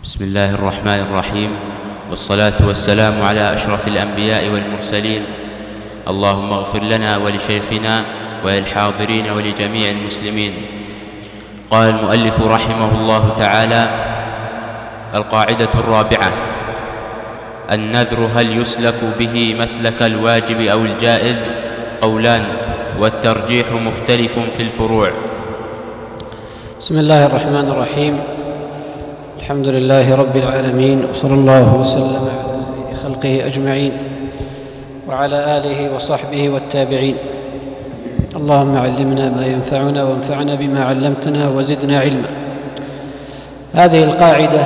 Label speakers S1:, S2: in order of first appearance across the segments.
S1: بسم الله الرحمن الرحيم، والصلاة والسلام على أشرف الأنبياء والمرسلين. اللهم اغفر لنا ولشيخنا وللحاضرين ولجميع المسلمين. قال المؤلف رحمه الله تعالى: القاعدة الرابعة: النذر هل يسلك به مسلك الواجب أو الجائز؟ قولان، والترجيح مختلف في الفروع.
S2: بسم الله الرحمن الرحيم. الحمد لله رب العالمين، وصلى الله وسلم على خير خلقه أجمعين وعلى آله وصحبه والتابعين. اللهم علمنا ما ينفعنا وانفعنا بما علمتنا وزدنا علما. هذه القاعدة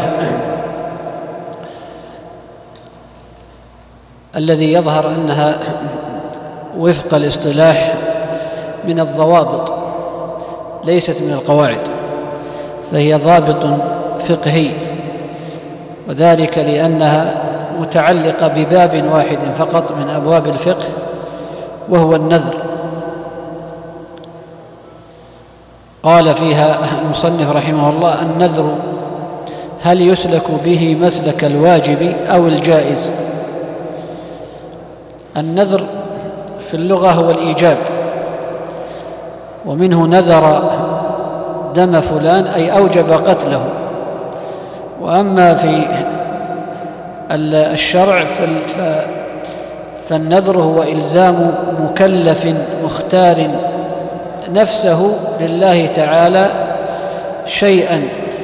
S2: الذي يظهر أنها وفق الاصطلاح من الضوابط ليست من القواعد، فهي ضابط فقهي، وذلك لأنها متعلقة بباب واحد فقط من أبواب الفقه، وهو النذر. قال فيها المصنف رحمه الله: النذر هل يسلك به مسلك الواجب أو الجائز؟ النذر في اللغة هو الإيجاب، ومنه نذر دم فلان أي أوجب قتله. وأما في الشرع فالنذر هو إلزام مكلف مختار نفسه لله تعالى شيئا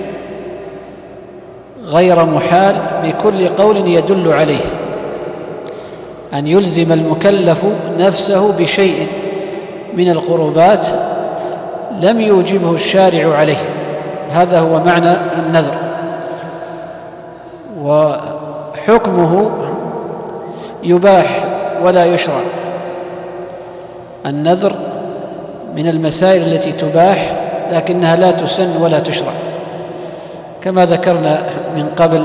S2: غير محال بكل قول يدل عليه، أن يلزم المكلف نفسه بشيء من القربات لم يوجبه الشارع عليه. هذا هو معنى النذر، وحكمه يباح ولا يشرع. النذر من المسائل التي تباح لكنها لا تسن ولا تشرع، كما ذكرنا من قبل،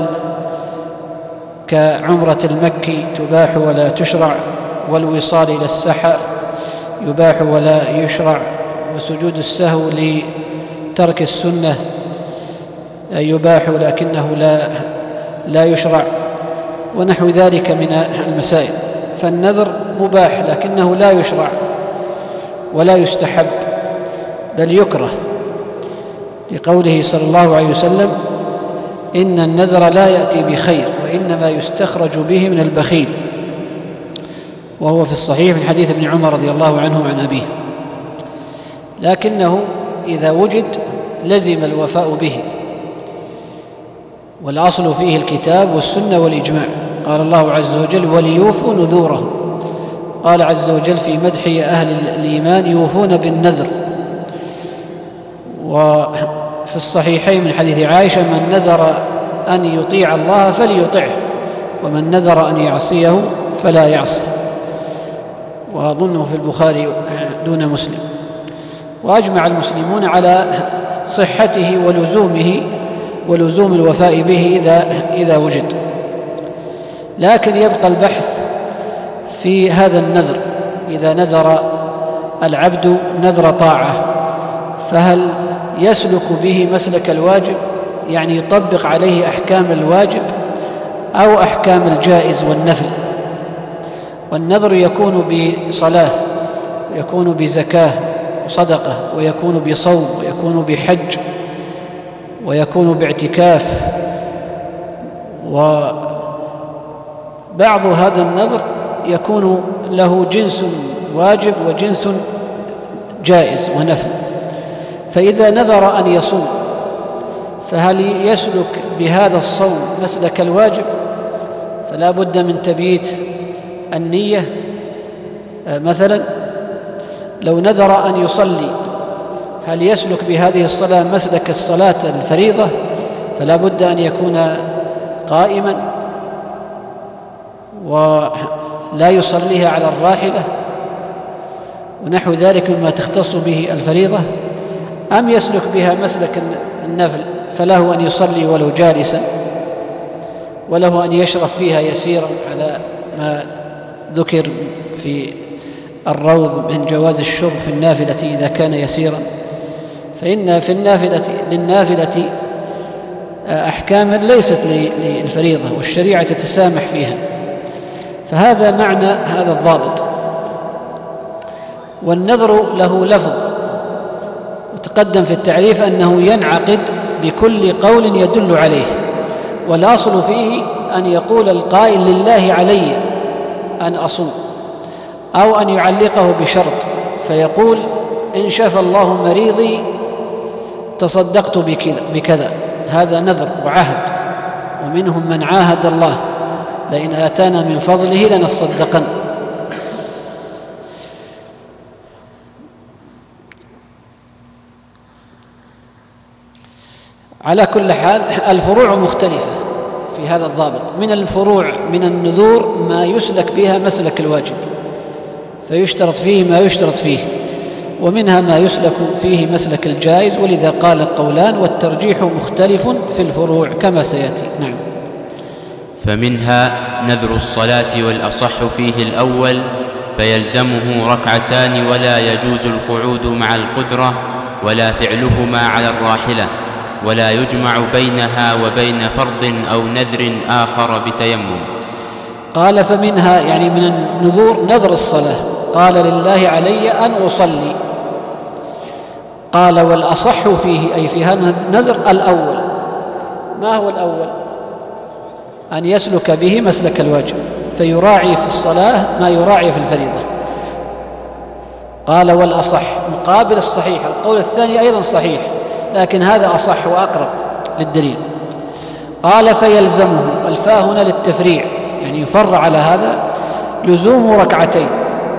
S2: كعمرة المكي تباح ولا تشرع، والوصال إلى السحر يباح ولا يشرع، وسجود السهو لترك السنة يباح لكنه لا يشرع، ونحو ذلك من المسائل. فالنذر مباح لكنه لا يشرع ولا يستحب، بل يكره، لقوله صلى الله عليه وسلم: إن النذر لا يأتي بخير وإنما يستخرج به من البخيل، وهو في الصحيح من حديث ابن عمر رضي الله عنه عن أبيه. لكنه إذا وجد لزم الوفاء به، والأصل فيه الكتاب والسنة والإجماع. قال الله عز وجل: وليوفوا نذورهم. قال عز وجل في مدح أهل الإيمان: يوفون بالنذر. وفي الصحيحين من حديث عائشة: من نذر أن يطيع الله فليطعه، ومن نذر أن يعصيه فلا يعصي. وأظنه في البخاري دون مسلم. وأجمع المسلمون على صحته ولزوم الوفاء به إذا وجد. لكن يبقى البحث في هذا النذر. إذا نذر العبد نذر طاعة، فهل يسلك به مسلك الواجب، يعني يطبق عليه أحكام الواجب أو أحكام الجائز والنفل؟ والنذر يكون بصلاة، ويكون بزكاة وصدقة، ويكون بصوم، ويكون بحج، ويكون باعتكاف. وبعض هذا النذر يكون له جنس واجب وجنس جائز ونفل. فإذا نذر أن يصوم، فهل يسلك بهذا الصوم مسلك الواجب؟ فلا بد من تبييت النية. مثلا لو نذر أن يصلي، هل يسلك بهذه الصلاة مسلك الصلاة الفريضة؟ فلا بد أن يكون قائما ولا يصليها على الراحلة ونحو ذلك مما تختص به الفريضة. أم يسلك بها مسلك النفل، فله أن يصلي ولو جالسا، وله أن يشرب فيها يسيرا على ما ذكر في الروض من جواز الشرب في النافلة إذا كان يسيرا. فإن في للنافلة أحكام ليست للفريضة والشريعة تتسامح فيها. فهذا معنى هذا الضابط. والنذر له لفظ وتقدم في التعريف أنه ينعقد بكل قول يدل عليه، والأصل فيه أن يقول القائل لله علي أن أصوم، أو أن يعلقه بشرط فيقول إن شفى الله مريضي تصدقت بكذا. هذا نذر وعهد، ومنهم من عاهد الله لئن آتانا من فضله لنصدقن. على كل حال الفروع مختلفة في هذا الضابط. من الفروع من النذور ما يسلك بها مسلك الواجب فيشترط فيه ما يشترط فيه، ومنها ما يسلك فيه مسلك الجائز، ولذا قال قولان والترجيح مختلف في الفروع كما سيأتي. نعم.
S1: فمنها نذر الصلاة والأصح فيه الأول فيلزمه ركعتان ولا يجوز القعود مع القدرة ولا فعلهما على الراحلة، ولا يجمع بينها وبين فرض أو نذر آخر بتيمم.
S2: قال فمنها يعني من النذور نذر الصلاة، قال لله علي أن أصلي. قال والأصح فيه أي في هذا النذر الأول. ما هو الأول؟ أن يسلك به مسلك الواجب فيراعي في الصلاة ما يراعي في الفريضة. قال والأصح مقابل الصحيح. القول الثاني أيضا صحيح لكن هذا أصح وأقرب للدليل. قال فيلزمه، الفاء هنا للتفريع يعني يفرع على هذا، لزوم ركعتين،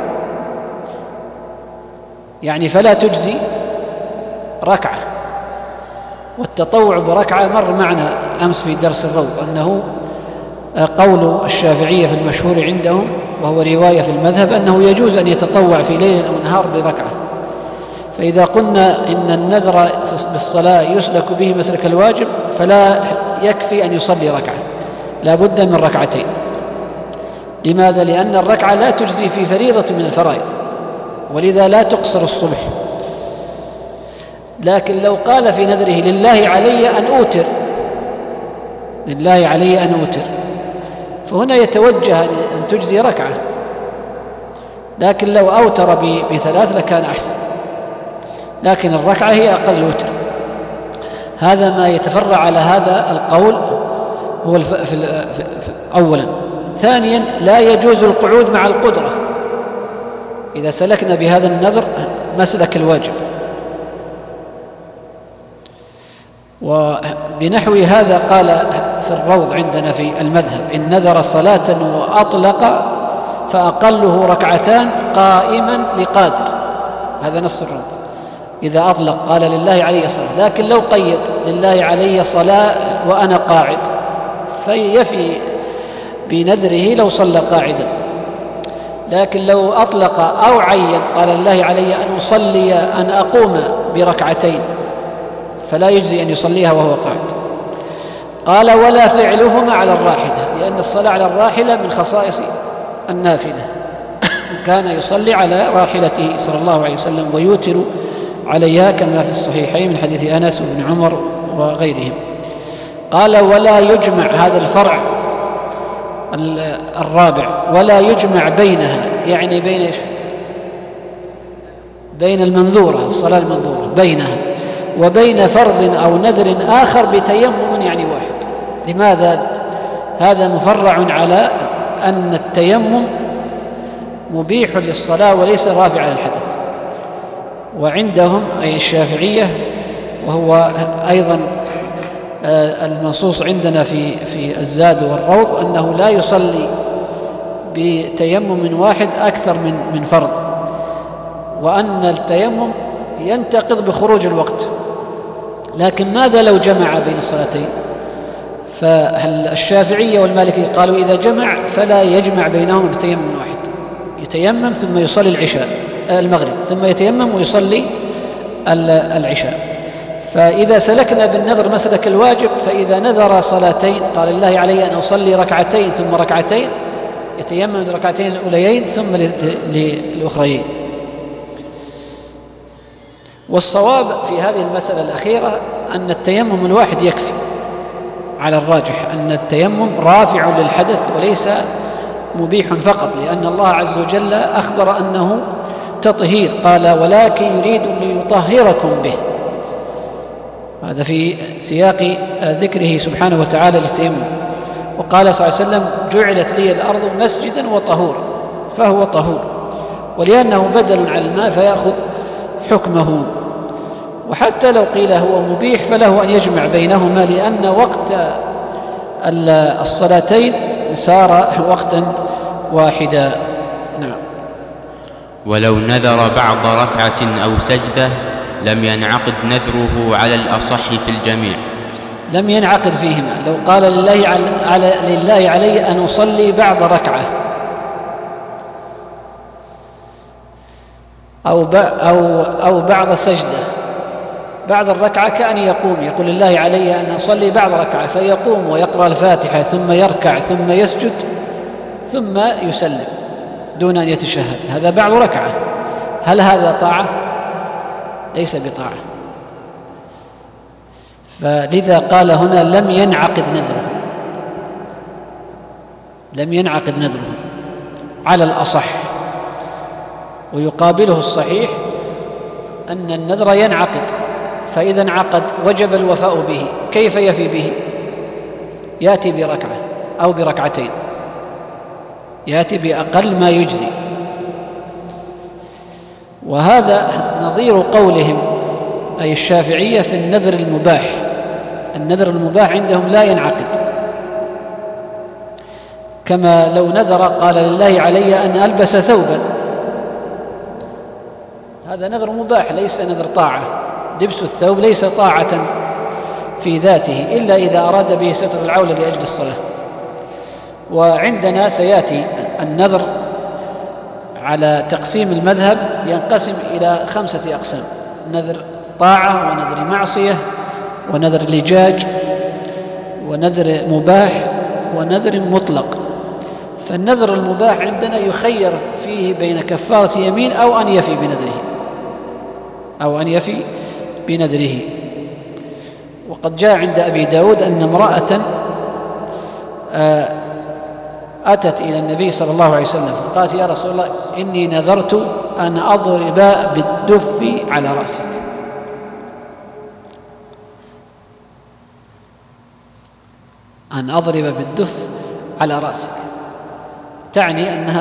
S2: يعني فلا تجزي ركعة. والتطوع بركعة مر معنا أمس في درس الروض أنه قول الشافعية في المشهور عندهم وهو رواية في المذهب أنه يجوز أن يتطوع في ليل أو نهار بركعة. فإذا قلنا إن النذر بالصلاة يسلك به مسلك الواجب فلا يكفي أن يصلي ركعة، لا بد من ركعتين. لماذا؟ لأن الركعة لا تجزي في فريضة من الفرائض، ولذا لا تقصر الصبح. لكن لو قال في نذره لله علي أن أوتر، لله علي أن أوتر، فهنا يتوجه أن تجزي ركعة، لكن لو أوتر بثلاث لكان أحسن، لكن الركعة هي أقل الوتر. هذا ما يتفرع على هذا القول هو أولا. ثانيا لا يجوز القعود مع القدرة إذا سلكنا بهذا النذر مسلك الواجب. وبنحو هذا قال في الروض عندنا في المذهب إن نذر صلاة وأطلق فأقله ركعتان قائما لقادر. هذا نص الروض إذا أطلق قال لله علي صلاة، لكن لو قيد لله علي صلاة وأنا قاعد فيفي بنذره لو صلى قاعدا. لكن لو أطلق أو عين قال لله علي أن أصلي أن أقوم بركعتين فلا يجزي أن يصليها وهو قاعد. قال ولا فعلهما على الراحلة، لأن الصلاة على الراحلة من خصائص النافلة. كان يصلي على راحلته صلى الله عليه وسلم ويوتر عليها كما في الصحيحين من حديث أنس وابن عمر وغيرهم. قال ولا يجمع، هذا الفرع الرابع، ولا يجمع بينها، يعني بين إيش؟ بين المنذورة، الصلاة المنذورة بينها وبين فرض أو نذر آخر بتيمم يعني واحد. لماذا؟ هذا مفرع على أن التيمم مبيح للصلاة وليس رافع للحدث. وعندهم أي الشافعية، وهو أيضا المنصوص عندنا في الزاد والروض، أنه لا يصلي بتيمم واحد أكثر من فرض، وأن التيمم ينتقض بخروج الوقت. لكن ماذا لو جمع بين الصلاتين؟ فالشافعية والمالكية قالوا إذا جمع فلا يجمع بينهما بتيمم واحد، يتيمم ثم يصلي المغرب ثم يتيمم ويصلي العشاء. فإذا سلكنا بالنذر مسلك الواجب، فإذا نذر صلاتين قال الله علي أن أصلي ركعتين ثم ركعتين، يتيمم للركعتين الأوليين ثم للأخريين. والصواب في هذه المسألة الأخيرة أن التيمم الواحد يكفي، على الراجح أن التيمم رافع للحدث وليس مبيح فقط، لأن الله عز وجل أخبر أنه تطهير، قال ولكن يريد ليطهركم به. هذا في سياق ذكره سبحانه وتعالى للتيمم. وقال صلى الله عليه وسلم جعلت لي الأرض مسجدا وطهورا، فهو طهور، ولأنه بدل عن الماء فيأخذ حكمه. وحتى لو قيل هو مبيح فله أن يجمع بينهما، لأن وقت الصلاتين صار وقتا واحدا. نعم.
S1: ولو نذر بعض ركعة أو سجدة لم ينعقد نذره على الأصح في الجميع.
S2: لم ينعقد فيهما. لو قال لله علي أن أصلي بعض ركعة أو بعض سجدة، بعد الركعة كأن يقول لله علي أن أصلي بعض ركعة، فيقوم ويقرأ الفاتحة ثم يركع ثم يسجد ثم يسلم دون أن يتشهد، هذا بعض ركعة. هل هذا طاعة؟ ليس بطاعة. فلذا قال هنا لم ينعقد نذره، لم ينعقد نذره على الأصح. ويقابله الصحيح أن النذر ينعقد، فإذا انعقد وجب الوفاء به. كيف يفي به؟ يأتي بركعة أو بركعتين، يأتي بأقل ما يجزي. وهذا نظير قولهم أي الشافعية في النذر المباح. النذر المباح عندهم لا ينعقد، كما لو نذر قال لله علي أن ألبس ثوبا، هذا نذر مباح ليس نذر طاعة. لبس الثوب ليس طاعة في ذاته إلا إذا أراد به ستر العورة لأجل الصلاة. وعندنا سيأتي النذر على تقسيم المذهب، ينقسم إلى 5 أقسام: نذر طاعة، ونذر معصية، ونذر لجاج، ونذر مباح، ونذر مطلق. فالنذر المباح عندنا يخير فيه بين كفارة يمين أو أن يفي بنذره. وقد جاء عند أبي داود أن امرأة أتت إلى النبي صلى الله عليه وسلم فقالت: يا رسول الله، إني نذرت أن أضرب بالدف على رأسك. أن أضرب بالدف على رأسك تعني أنها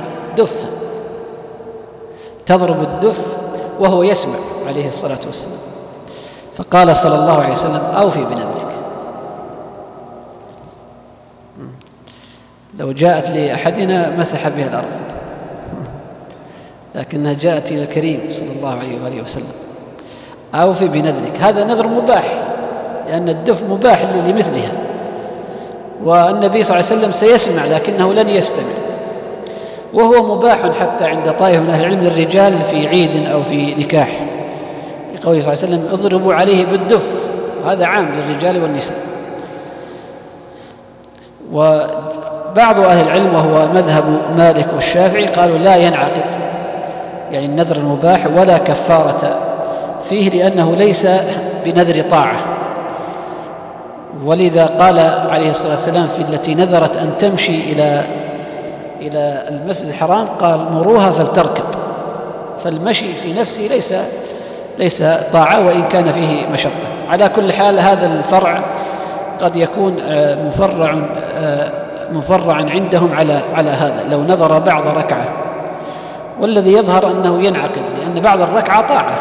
S2: تضرب الدف وهو يسمع عليه الصلاة والسلام. فقال صلى الله عليه وسلم: أوفي بنذرك. لو جاءت لأحدنا مسح بها الأرض، لكنها جاءت إلى الكريم صلى الله عليه وآله وسلم: أوفي بنذرك. هذا نذر مباح، لأن الدف مباح لمثلها، والنبي صلى الله عليه وسلم سيسمع لكنه لن يستمع. وهو مباح حتى عند طائفة من أهل العلم للرجال في عيد أو في نكاح، لقوله صلى الله عليه وسلم: اضربوا عليه بالدف. هذا عام للرجال والنساء. وبعض أهل العلم وهو مذهب مالك والشافعي قالوا لا ينعقد، يعني النذر المباح، ولا كفارة فيه، لأنه ليس بنذر طاعة. ولذا قال عليه الصلاة والسلام في التي نذرت أن تمشي إلى المسجد الحرام قال: مروها فلتركب. فالمشي في نفسه ليس طاعة وإن كان فيه مشقة. على كل حال هذا الفرع قد يكون مفرعا عندهم على هذا، لو نذر بعض ركعة. والذي يظهر أنه ينعقد، لأن بعض الركعة طاعة،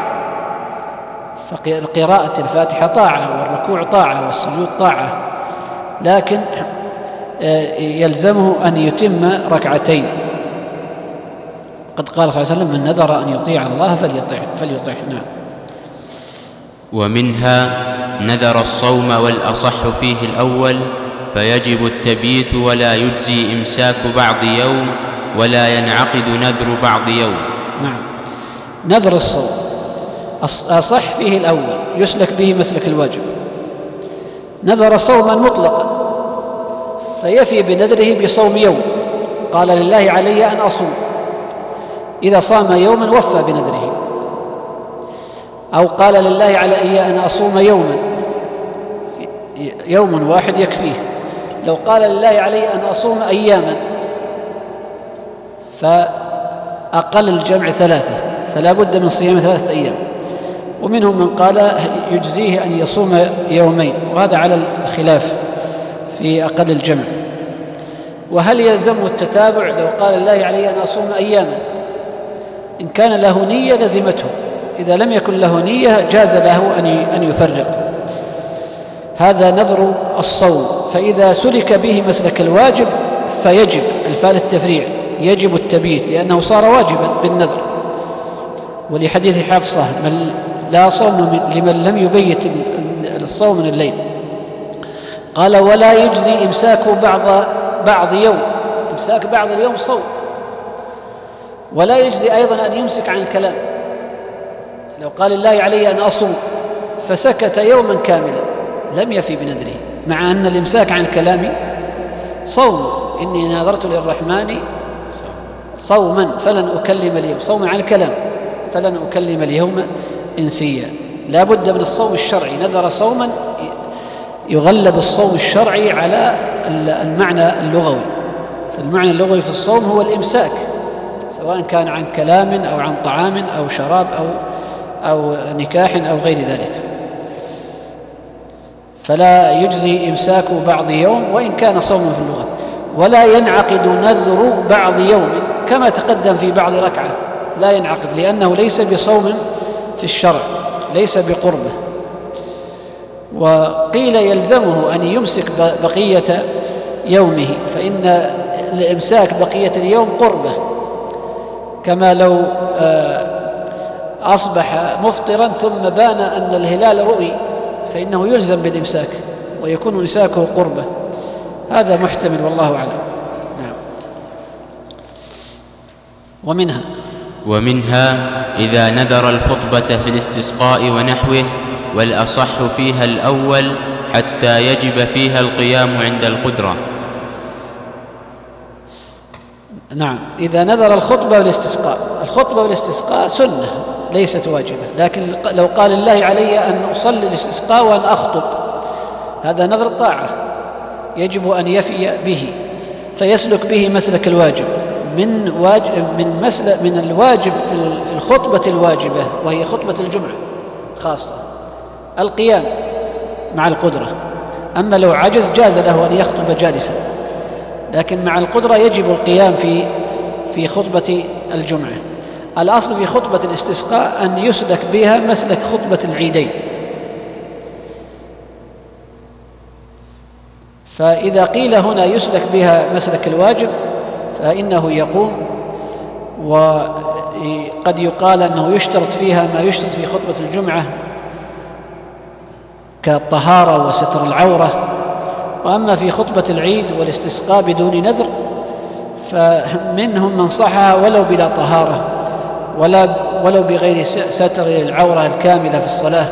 S2: فقراءة الفاتحة طاعة، والركوع طاعة، والسجود طاعة، لكن يلزمه أن يتم ركعتين. قد قال صلى الله عليه وسلم: من نذر أن يطيع الله فليطيع. نعم.
S1: ومنها نذر الصوم والأصح فيه الأول، فيجب التبييت ولا يجزي إمساك بعض يوم، ولا ينعقد نذر بعض يوم.
S2: نعم. نذر الصوم أصح فيه الأول، يسلك به مسلك الواجب. نذر صوما مطلقا فيفي بنذره بصوم يوم، قال: لله علي أن أصوم. إذا صام يوما وفى بنذره. أو قال: لله علي أن أصوم يوما، يوم واحد يكفيه. لو قال لله علي أن أصوم أياما فأقل الجمع 3، فلا بد من صيام 3 أيام. ومنهم من قال يجزيه أن يصوم يومين، وهذا على الخلاف في أقل الجمع. وهل يلزمه التتابع؟ لو قال الله علي أن أصوم أياما، إن كان له نية لزمته، إذا لم يكن له نية جاز له أن يفرق. هذا نذر الصوم. فإذا سلك به مسلك الواجب فيجب الفاء للتفريع، يجب التبييت لأنه صار واجبا بالنذر، ولحديث حفصة لا صوم لمن لم يبيت الصوم من الليل. قال ولا يجزي إمساك بعض يوم، إمساك بعض اليوم صوم. ولا يجزي أيضا أن يمسك عن الكلام. لو قال الله علي أن أصوم فسكت يوما كاملا لم يفي بنذره، مع أن الإمساك عن الكلام صوم. إني نذرت للرحمن صوما فلن أكلم اليوم، صوم عن الكلام، فلن أكلم اليوم إنسيا. لا بد من الصوم الشرعي. نذر صوما يغلب الصوم الشرعي على المعنى اللغوي، فالمعنى اللغوي في الصوم هو الإمساك، سواء كان عن كلام أو عن طعام أو شراب أو نكاح أو غير ذلك. فلا يجزي إمساك بعض يوم وإن كان صوما في اللغة. ولا ينعقد نذر بعض يوم كما تقدم في بعض ركعة، لا ينعقد لأنه ليس بصوم في الشرع، ليس بقربه. وقيل يلزمه أن يمسك بقية يومه، فإن الإمساك بقية اليوم قربه، كما لو أصبح مفطرا ثم بان أن الهلال رؤي فإنه يلزم بالإمساك ويكون إمساكه قربه. هذا محتمل والله أعلم. نعم.
S1: ومنها إذا نذر الخطبة في الاستسقاء ونحوه، والأصح فيها الأول حتى يجب فيها القيام عند القدرة.
S2: نعم. إذا نذر الخطبة والاستسقاء، الخطبة والاستسقاء سنة ليست واجبة، لكن لو قال الله علي أن أصلي الاستسقاء وأن أخطب، هذا نذر طاعة يجب أن يفي به، فيسلك به مسلك الواجب من الواجب في الخطبة الواجبة، وهي خطبة الجمعة خاصة، القيام مع القدرة. أما لو عجز جاز له أن يخطب جالسا، لكن مع القدرة يجب القيام في خطبة الجمعة. الأصل في خطبة الاستسقاء أن يسلك بها مسلك خطبة العيدين. فإذا قيل هنا يسلك بها مسلك الواجب فإنه يقوم، وقد يقال أنه يشترط فيها ما يشترط في خطبة الجمعة كالطهارة وستر العورة. وأما في خطبة العيد والاستسقاء بدون نذر فمنهم من صحها ولو بلا طهارة ولو بغير ستر العورة الكاملة في الصلاة،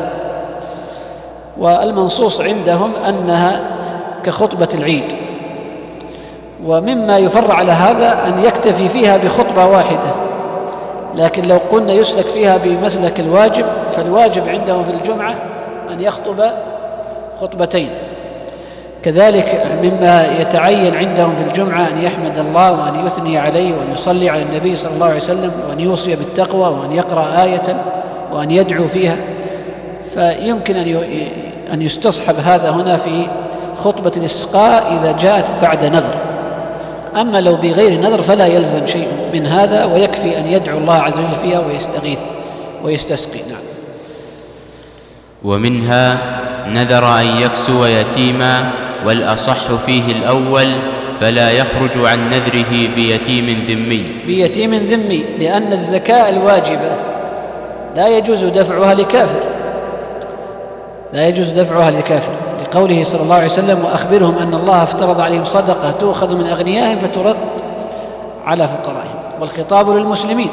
S2: والمنصوص عندهم أنها كخطبة العيد. ومما يفرع على هذا أن يكتفي فيها بخطبة واحدة، لكن لو قلنا يسلك فيها بمسلك الواجب فالواجب عندهم في الجمعة أن يخطب خطبتين. كذلك مما يتعين عندهم في الجمعة أن يحمد الله وأن يثني عليه وأن يصلي على النبي صلى الله عليه وسلم وأن يوصي بالتقوى وأن يقرأ آية وأن يدعو فيها، فيمكن أن يستصحب هذا هنا في خطبة الاستسقاء إذا جاءت بعد نذر. أما لو بغير نذر فلا يلزم شيء من هذا، ويكفي أن يدعو الله عز وجل فيها ويستغيث ويستسقي. نعم.
S1: ومنها نذر أن يكسو يتيما، والأصح فيه الأول، فلا يخرج عن نذره بيتيم ذمي،
S2: لأن الزكاة الواجبة لا يجوز دفعها لكافر، لقوله صلى الله عليه وسلم وأخبرهم أن الله افترض عليهم صدقة تؤخذ من أغنيائهم فترد على فقرائهم، والخطاب للمسلمين.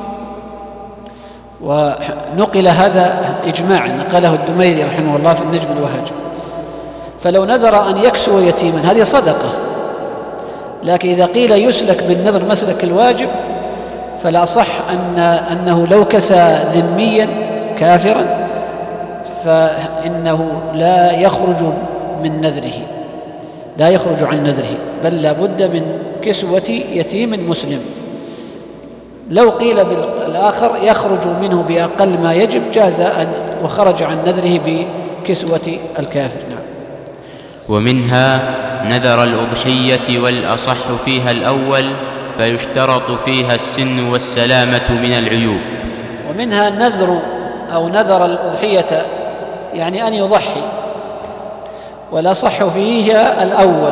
S2: ونقل هذا إجماعا، نقله الدميري رحمه الله في النجم الوهاج. فلو نذر أن يكسو يتيما هذه صدقة، لكن إذا قيل يسلك بالنذر مسلك الواجب فلا صح أنه لو كسى ذميا كافرا فإنه لا يخرج من نذره، لا يخرج عن نذره، بل لا بد من كسوة يتيم مسلم. لو قيل بالآخر يخرج منه بأقل ما يجب جاز وخرج عن نذره بكسوة الكافر. نعم.
S1: ومنها نذر الأضحية والأصح فيها الأول، فيشترط فيها السن والسلامة من العيوب.
S2: ومنها نذر أو نذر الأضحية يعني أن يضحي، والأصح فيها الأول.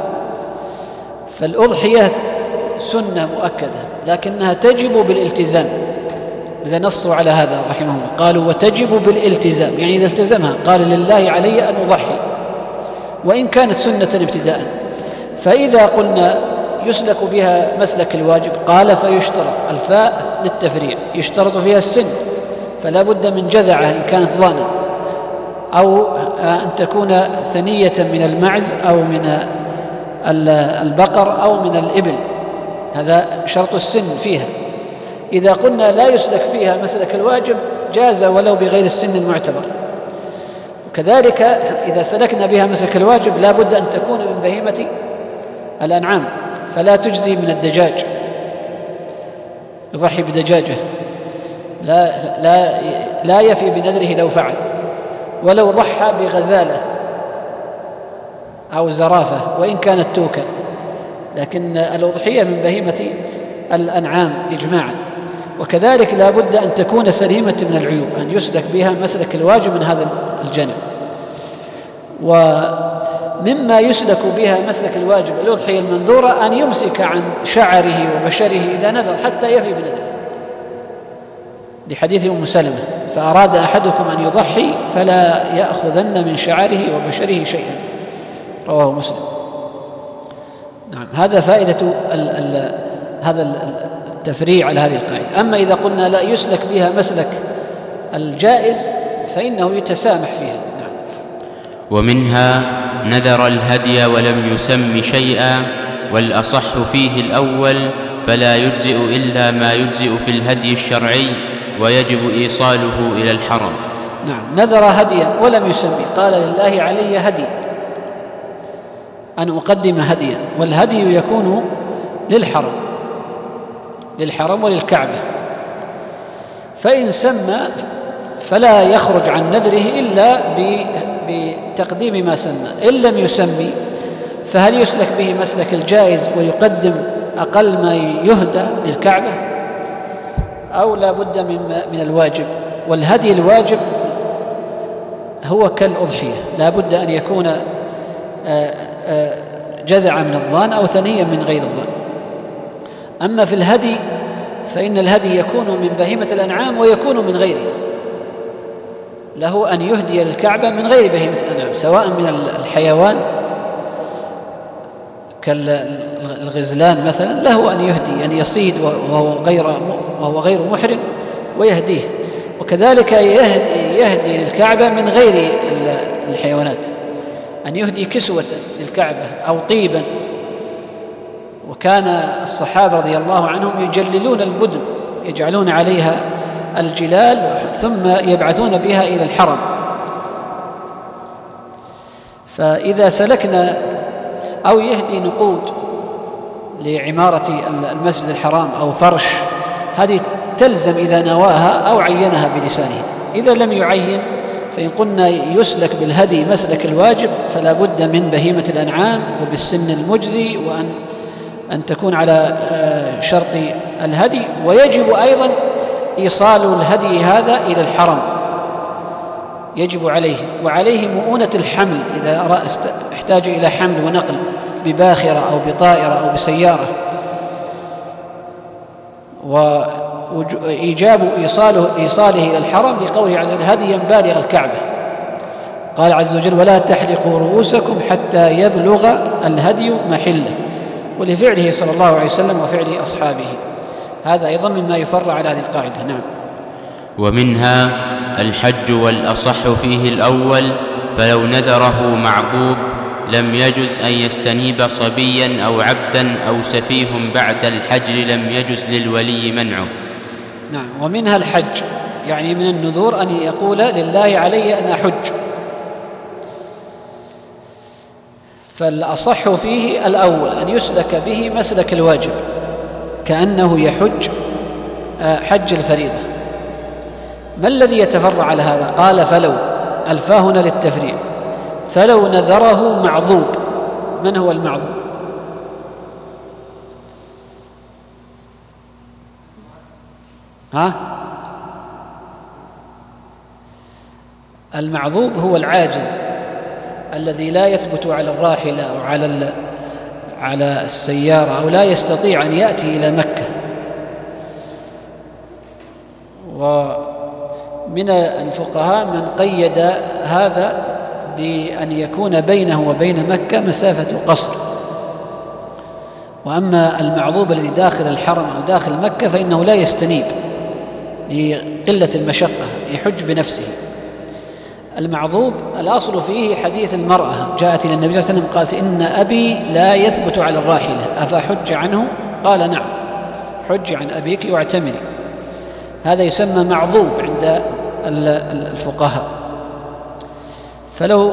S2: فالأضحية سنة مؤكدة لكنها تجب بالالتزام، إذا نصوا على هذا رحمه الله قالوا وتجب بالالتزام، يعني إذا التزمها قال لله علي أن أضحي وإن كانت سنة ابتداء. فإذا قلنا يسلك بها مسلك الواجب قال فيشترط، الفاء للتفريع، يشترط فيها السن، فلا بد من جذعة إن كانت ضانا، أو أن تكون ثنية من المعز أو من البقر أو من الإبل، هذا شرط السن فيها. إذا قلنا لا يسلك فيها مسلك الواجب جاز ولو بغير السن المعتبر. وكذلك إذا سلكنا بها مسلك الواجب لا بد أن تكون من بهيمة الأنعام، فلا تجزي من الدجاج، يضحي بدجاجة لا يفي بنذره لو فعل، ولو ضحى بغزالة أو زرافة وإن كانت توكا، لكن الأضحية من بهيمة الأنعام إجماعا. وكذلك لا بد أن تكون سليمة من العيوب، أن يسلك بها مسلك الواجب من هذا الجانب. ومما يسلك بها مسلك الواجب الأضحية المنذورة أن يمسك عن شعره وبشره إذا نذر حتى يفي بنذره، لحديث أم سلمة فأراد أحدكم أن يضحي فلا يأخذن من شعره وبشره شيئا، رواه مسلم. نعم، هذا فائدة هذا التفريع على هذه القاعدة. أما إذا قلنا لا يسلك بها مسلك الجائز فإنه يتسامح فيها. نعم.
S1: ومنها نذر الهدي ولم يسم شيئا، والأصح فيه الأول، فلا يجزئ إلا ما يجزئ في الهدي الشرعي، ويجب إيصاله إلى الحرم.
S2: نعم، نذر هديا ولم يسمي، قال لله علي هدي أن أقدم هديا، والهدي يكون للحرم وللكعبة، فإن سمى فلا يخرج عن نذره إلا بتقديم ما سمى. إن لم يسمي فهل يسلك به مسلك الجائز ويقدم أقل ما يهدى للكعبة، أو لا بد من الواجب؟ والهدي الواجب هو كالأضحية، لا بد أن يكون جذع من الضان أو ثنيا من غير الضان. أما في الهدي فإن الهدي يكون من بهيمة الأنعام ويكون من غيره، له أن يهدي للكعبة من غير بهيمة الأنعام، سواء من الحيوان كالغزلان مثلا، له أن يهدي، أن يصيد وهو غير محرم ويهديه، وكذلك يهدي للكعبة من غير الحيوانات، أن يهدي كسوة للكعبة أو طيبا. وكان الصحابة رضي الله عنهم يجللون البدن، يجعلون عليها الجلال ثم يبعثون بها إلى الحرم. فإذا سلكنا أو يهدي نقود لعمارة المسجد الحرام أو فرش، هذه تلزم إذا نواها أو عينها بلسانه. إذا لم يعين فإن قلنا يسلك بالهدي مسلك الواجب فلا بد من بهيمة الأنعام وبالسن المجزي، وأن تكون على شرط الهدي، ويجب أيضا إيصال الهدي هذا إلى الحرم، يجب عليه، وعليه مؤونة الحمل إذا احتاج إلى حمل ونقل بباخرة أو بطائرة أو بسيارة، وإيجاب إيصاله إلى الحرم لقوله عز وجل هديا بالغ الكعبة. قال عز وجل ولا تحلقوا رؤوسكم حتى يبلغ الهدي محله، ولفعله صلى الله عليه وسلم وفعل أصحابه. هذا أيضا مما يفرع على هذه القاعدة. نعم.
S1: ومنها الحج والأصح فيه الأول، فلو نذره معضوب لم يجز أن يستنيب صبيا أو عبدا أو سفيه بعد الحجر، لم يجز للولي منعه.
S2: نعم. ومنها الحج، يعني من النذور أن يقول لله علي أن أحج، فالأصح فيه الأول أن يسلك به مسلك الواجب، كأنه يحج حج الفريضة. ما الذي يتفرع على هذا؟ قال فلو، الفاء هنا للتفريع، فلو نذره معضوب. من هو المعضوب؟ المعضوب هو العاجز الذي لا يثبت على الراحلة أو على السيارة، أو لا يستطيع أن يأتي إلى مكة. ومن الفقهاء من قيد هذا بأن يكون بينه وبين مكة مسافة قصر. وأما المعضوب الذي داخل الحرم أو داخل مكة فإنه لا يستنيب لقلة المشقة، يحج بنفسه. المعضوب الأصل فيه حديث المرأة جاءت إلى النبي صلى الله عليه وسلم قالت: إن أبي لا يثبت على الراحلة أفحج عنه؟ قال: نعم، حج عن أبيك واعتمري. هذا يسمى معضوب عند الفقهاء. فلو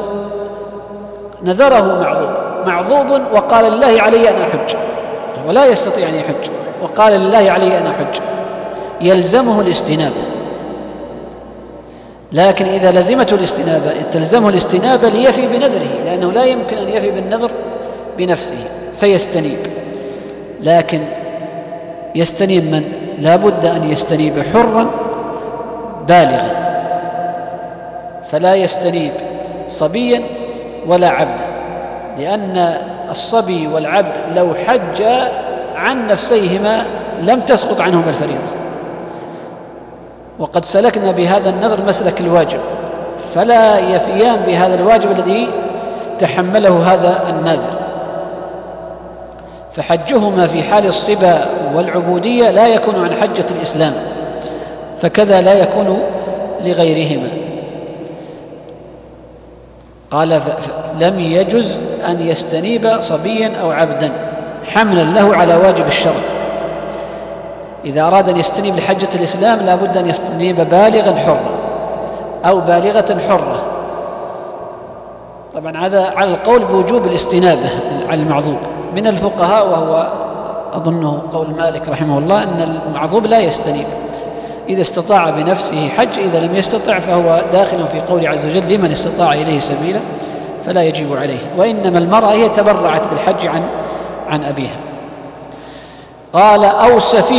S2: نذره معضوب وقال: لله علي أن أحج، ولا يستطيع أن يحج، وقال: لله علي أن أحج، يلزمه الاستنابة. لكن إذا لزمته الاستنابة تلزمه الاستنابة ليفي بنذره، لأنه لا يمكن أن يفي بالنذر بنفسه فيستنيب. لكن يستنيب من؟ لا بد أن يستنيب حرا بالغا، فلا يستنيب صبيا ولا عبدا، لأن الصبي والعبد لو حج عن نفسيهما لم تسقط عنهما الفريضة. وقد سلكنا بهذا النذر مسلك الواجب، فلا يفيان بهذا الواجب الذي تحمله هذا النذر. فحجهما في حال الصبا والعبودية لا يكون عن حجة الإسلام، فكذا لا يكون لغيرهما. قال: لم يجز أن يستنيب صبيا أو عبدا حملا له على واجب الشرع. إذا أراد أن يستنيب لحجة الإسلام لا بد أن يستنيب بالغا حرا أو بالغة حرة. طبعا هذا على القول بوجوب الاستنابة على المعضوب من الفقهاء، وهو أظنه قول مالك رحمه الله أن المعضوب لا يستنيب إذا استطاع بنفسه حج، إذا لم يستطع فهو داخل في قول عز وجل: لمن استطاع إليه سبيلا فلا يجب عليه. وإنما المرأة هي تبرعت بالحج عن أبيها. قال: أو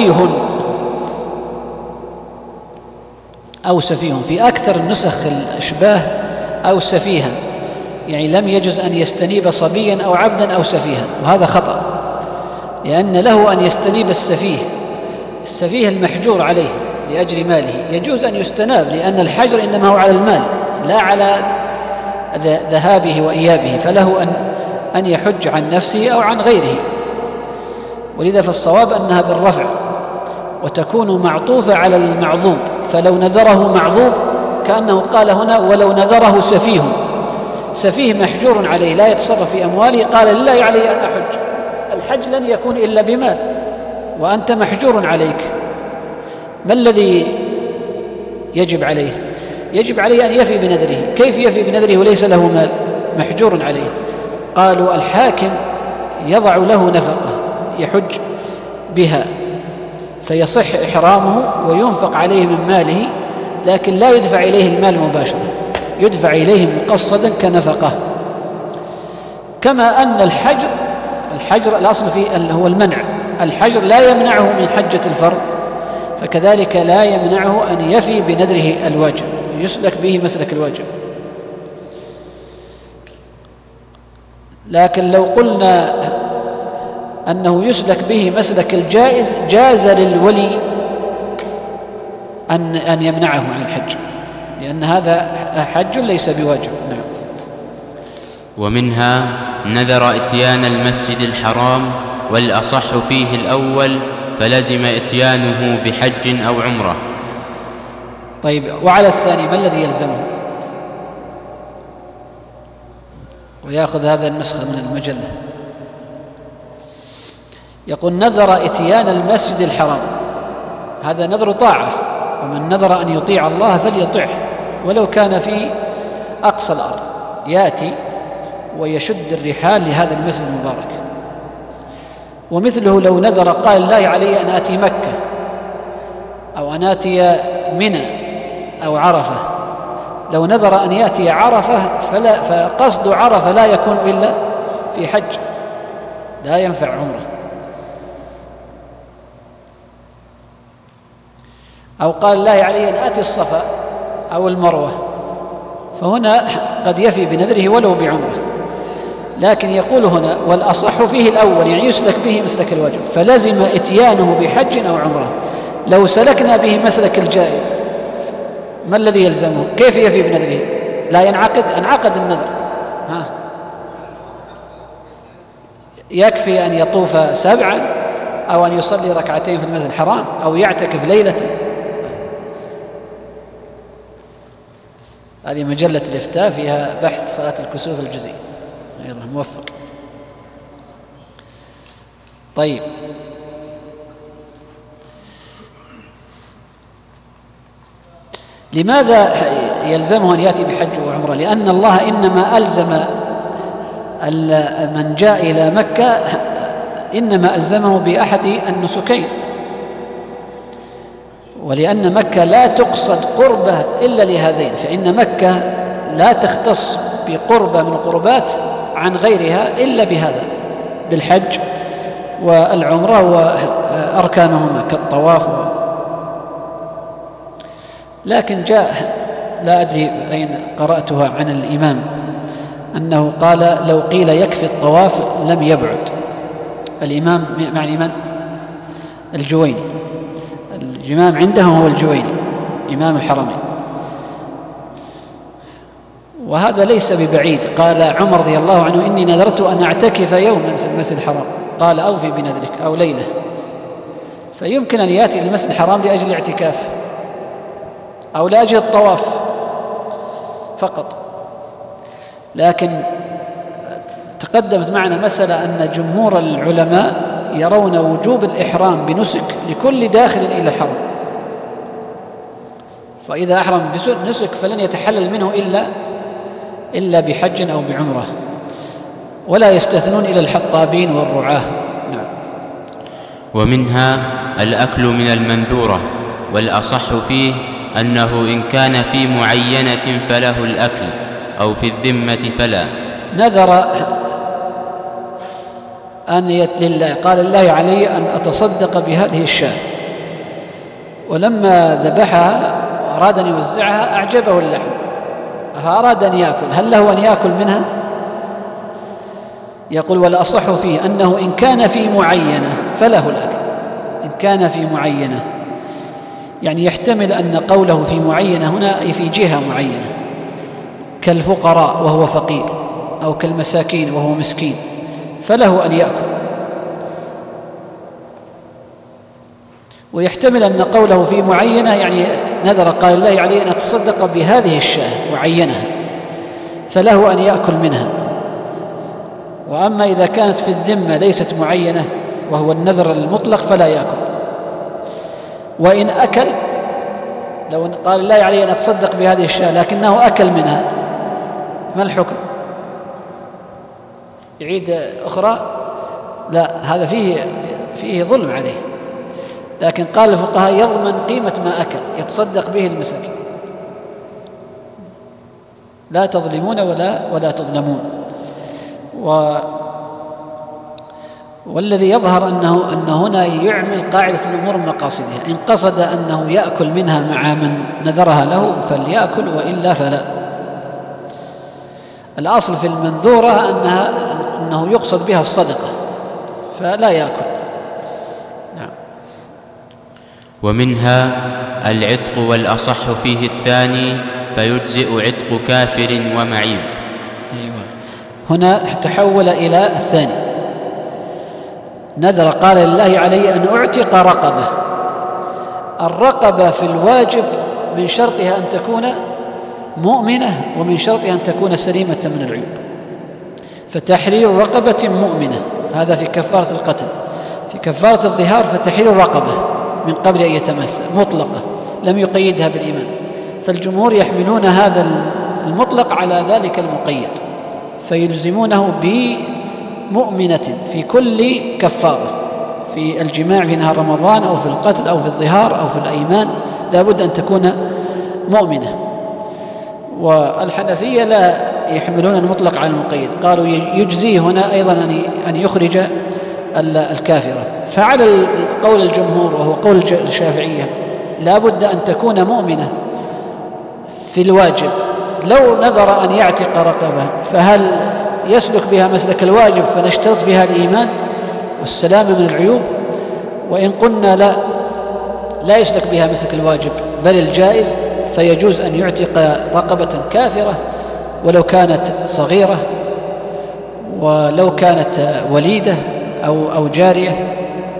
S2: سفيه في أكثر النسخ الأشباه أو سفيها، يعني لم يجز أن يستنيب صبيا أو عبدا أو سفيها، وهذا خطأ، لأن له أن يستنيب السفيه المحجور عليه لأجل ماله، يجوز أن يستناب، لأن الحجر إنما هو على المال لا على ذهابه وإيابه، فله أن يحج عن نفسه أو عن غيره. ولذا فالصواب أنها بالرفع، وتكون معطوفة على المعضوب. فلو نذره معضوب كأنه قال هنا: ولو نذره سفيه محجور عليه لا يتصرف في أمواله، قال: لله علي أن أحج. الحج لن يكون إلا بمال، وأنت محجور عليك. ما الذي يجب عليه؟ يجب عليه أن يفي بنذره. كيف يفي بنذره وليس له مال؟ محجور عليه. قالوا: الحاكم يضع له نفقة يحج بها فيصح إحرامه وينفق عليه من ماله، لكن لا يدفع إليه المال مباشرة، يدفع إليه مقصدا كنفقة. كما أن الحجر الأصل فيه هو المنع، الحجر لا يمنعه من حجة الفرض، فكذلك لا يمنعه أن يفي بنذره الواجب، يسلك به مسلك الواجب. لكن لو قلنا أنه يسلك به مسلك الجائز جاز للولي أن يمنعه عن الحج، لأن هذا حج ليس بواجب. نعم.
S1: ومنها نذر إتيان المسجد الحرام، والأصح فيه الأول، فلزم إتيانه بحج أو عمرة.
S2: طيب، وعلى الثاني ما الذي يلزمه؟ ويأخذ هذا النسخة من المجلة. يقول: نذر إتيان المسجد الحرام، هذا نذر طاعة، ومن نذر أن يطيع الله فليطعه ولو كان في أقصى الأرض. يأتي ويشد الرحال لهذا المسجد المبارك. ومثله لو نذر قال الله علي أن آتي مكة أو أن آتي منى أو عرفة، لو نذر أن يأتي عرفة فقصد عرفة لا يكون إلا في حج، لا ينفع عمره. أو قال الله علي أن آتي الصفا أو المروة، فهنا قد يفي بنذره ولو بعمره. لكن يقول هنا والأصح فيه الأول، يعني يسلك به مسلك الواجب، فلزم إتيانه بحج أو عمره. لو سلكنا به مسلك الجائز ما الذي يلزمه؟ كيف يفي بنذره؟ لا ينعقد، انعقد النذر. يكفي أن يطوف 7 أو أن يصلي 2 في المسجد الحرام أو يعتكف ليلة. هذه مجلة الإفتاء فيها بحث صلاة الكسوف الجزئي، يلا موفق. طيب، لماذا يلزمه أن يأتي بحج وعمرة؟ لأن الله إنما ألزم من جاء إلى مكة، إنما ألزمه بأحد النسكين، ولأن مكة لا تقصد قربة إلا لهذين، فإن مكة لا تختص بقربة من القربات عن غيرها إلا بهذا، بالحج والعمرة وأركانهما كالطواف. لكن جاء، لا أدري أين قرأتها عن الإمام، أنه قال لو قيل يكفي الطواف لم يبعد. الإمام معني من؟ الجويني. الإمام عندهم هو الجويني إمام الحرمين، وهذا ليس ببعيد. قال عمر رضي الله عنه إني نذرت أن أعتكف يوما في المسجد الحرام، قال أوفي بنذرك أو ليلة. فيمكن أن يأتي إلى المسجد الحرام لأجل الاعتكاف أو لأجل الطواف فقط. لكن تقدمت معنا مسألة أن جمهور العلماء يرون وجوب الإحرام بنسك لكل داخل إلى الحرم، فإذا أحرم بنسك فلن يتحلل منه إلا بحج أو بعمرة، ولا يستثنون إلى الحطابين والرعاة. نعم.
S1: ومنها الأكل من المنذورة، والأصح فيه أنه إن كان في معينة فله الأكل، أو في الذمة فلا.
S2: نذر أن لله، قال الله علي أن أتصدق بهذه الشاة، ولما ذبحها أراد أن يوزعها أعجبه اللحم فأراد أن يأكل، هل له أن يأكل منها؟ يقول والأصح فيه أنه إن كان في معينة فله الأكل. إن كان في معينة يعني يحتمل أن قوله في معينة هنا أي في جهة معينة، كالفقراء وهو فقير، أو كالمساكين وهو مسكين، فله أن يأكل. ويحتمل أن قوله في معينة يعني نذر قال الله عليه أن أتصدق بهذه الشاة وعينها، فله أن يأكل منها. وأما إذا كانت في الذمة ليست معينة وهو النذر المطلق فلا يأكل. وإن أكل، لو قال الله عليه أن أتصدق بهذه الشاة لكنه أكل منها، ما الحكم؟ يعيد أخرى؟ لا، هذا فيه ظلم عليه. لكن قال الفقهاء يضمن قيمة ما أكل، يتصدق به المساكين، لا تظلمون ولا تظلمون. والذي يظهر أنه هنا يعمل قاعدة الأمور مقاصدها، إن قصد أنه يأكل منها مع من نذرها له فليأكل، وإلا فلا. الأصل في المنذورة أنه يقصد بها الصدقة فلا يأكل. نعم.
S1: ومنها العتق، والأصح فيه الثاني، فيجزئ عتق كافر ومعيب.
S2: أيوة، هنا تحول إلى الثاني. نذر قال الله علي أن أعتق رقبة. الرقبة في الواجب من شرطها أن تكون مؤمنة، ومن شرطها أن تكون سليمة من العيوب. فتحرير رقبة مؤمنة هذا في كفارة القتل. في كفارة الظهار فتحرير رقبة من قبل أن يتمس، مطلقة لم يقيدها بالإيمان. فالجمهور يحملون هذا المطلق على ذلك المقيد، فيلزمونه بمؤمنة في كل كفارة، في الجماع في نهار رمضان أو في القتل أو في الظهار أو في الأيمان لا بد أن تكون مؤمنة. والحنفية لا يحملون المطلق على المقيد، قالوا يجزي هنا أيضا أن يخرج الكافرة. فعلى قول الجمهور وهو قول الشافعية لا بد أن تكون مؤمنة في الواجب. لو نذر أن يعتق رقبة فهل يسلك بها مسلك الواجب فنشترط فيها الإيمان والسلامة من العيوب؟ وإن قلنا لا يسلك بها مسلك الواجب بل الجائز، فيجوز أن يعتق رقبة كافرة ولو كانت صغيرة، ولو كانت وليدة أو جارية،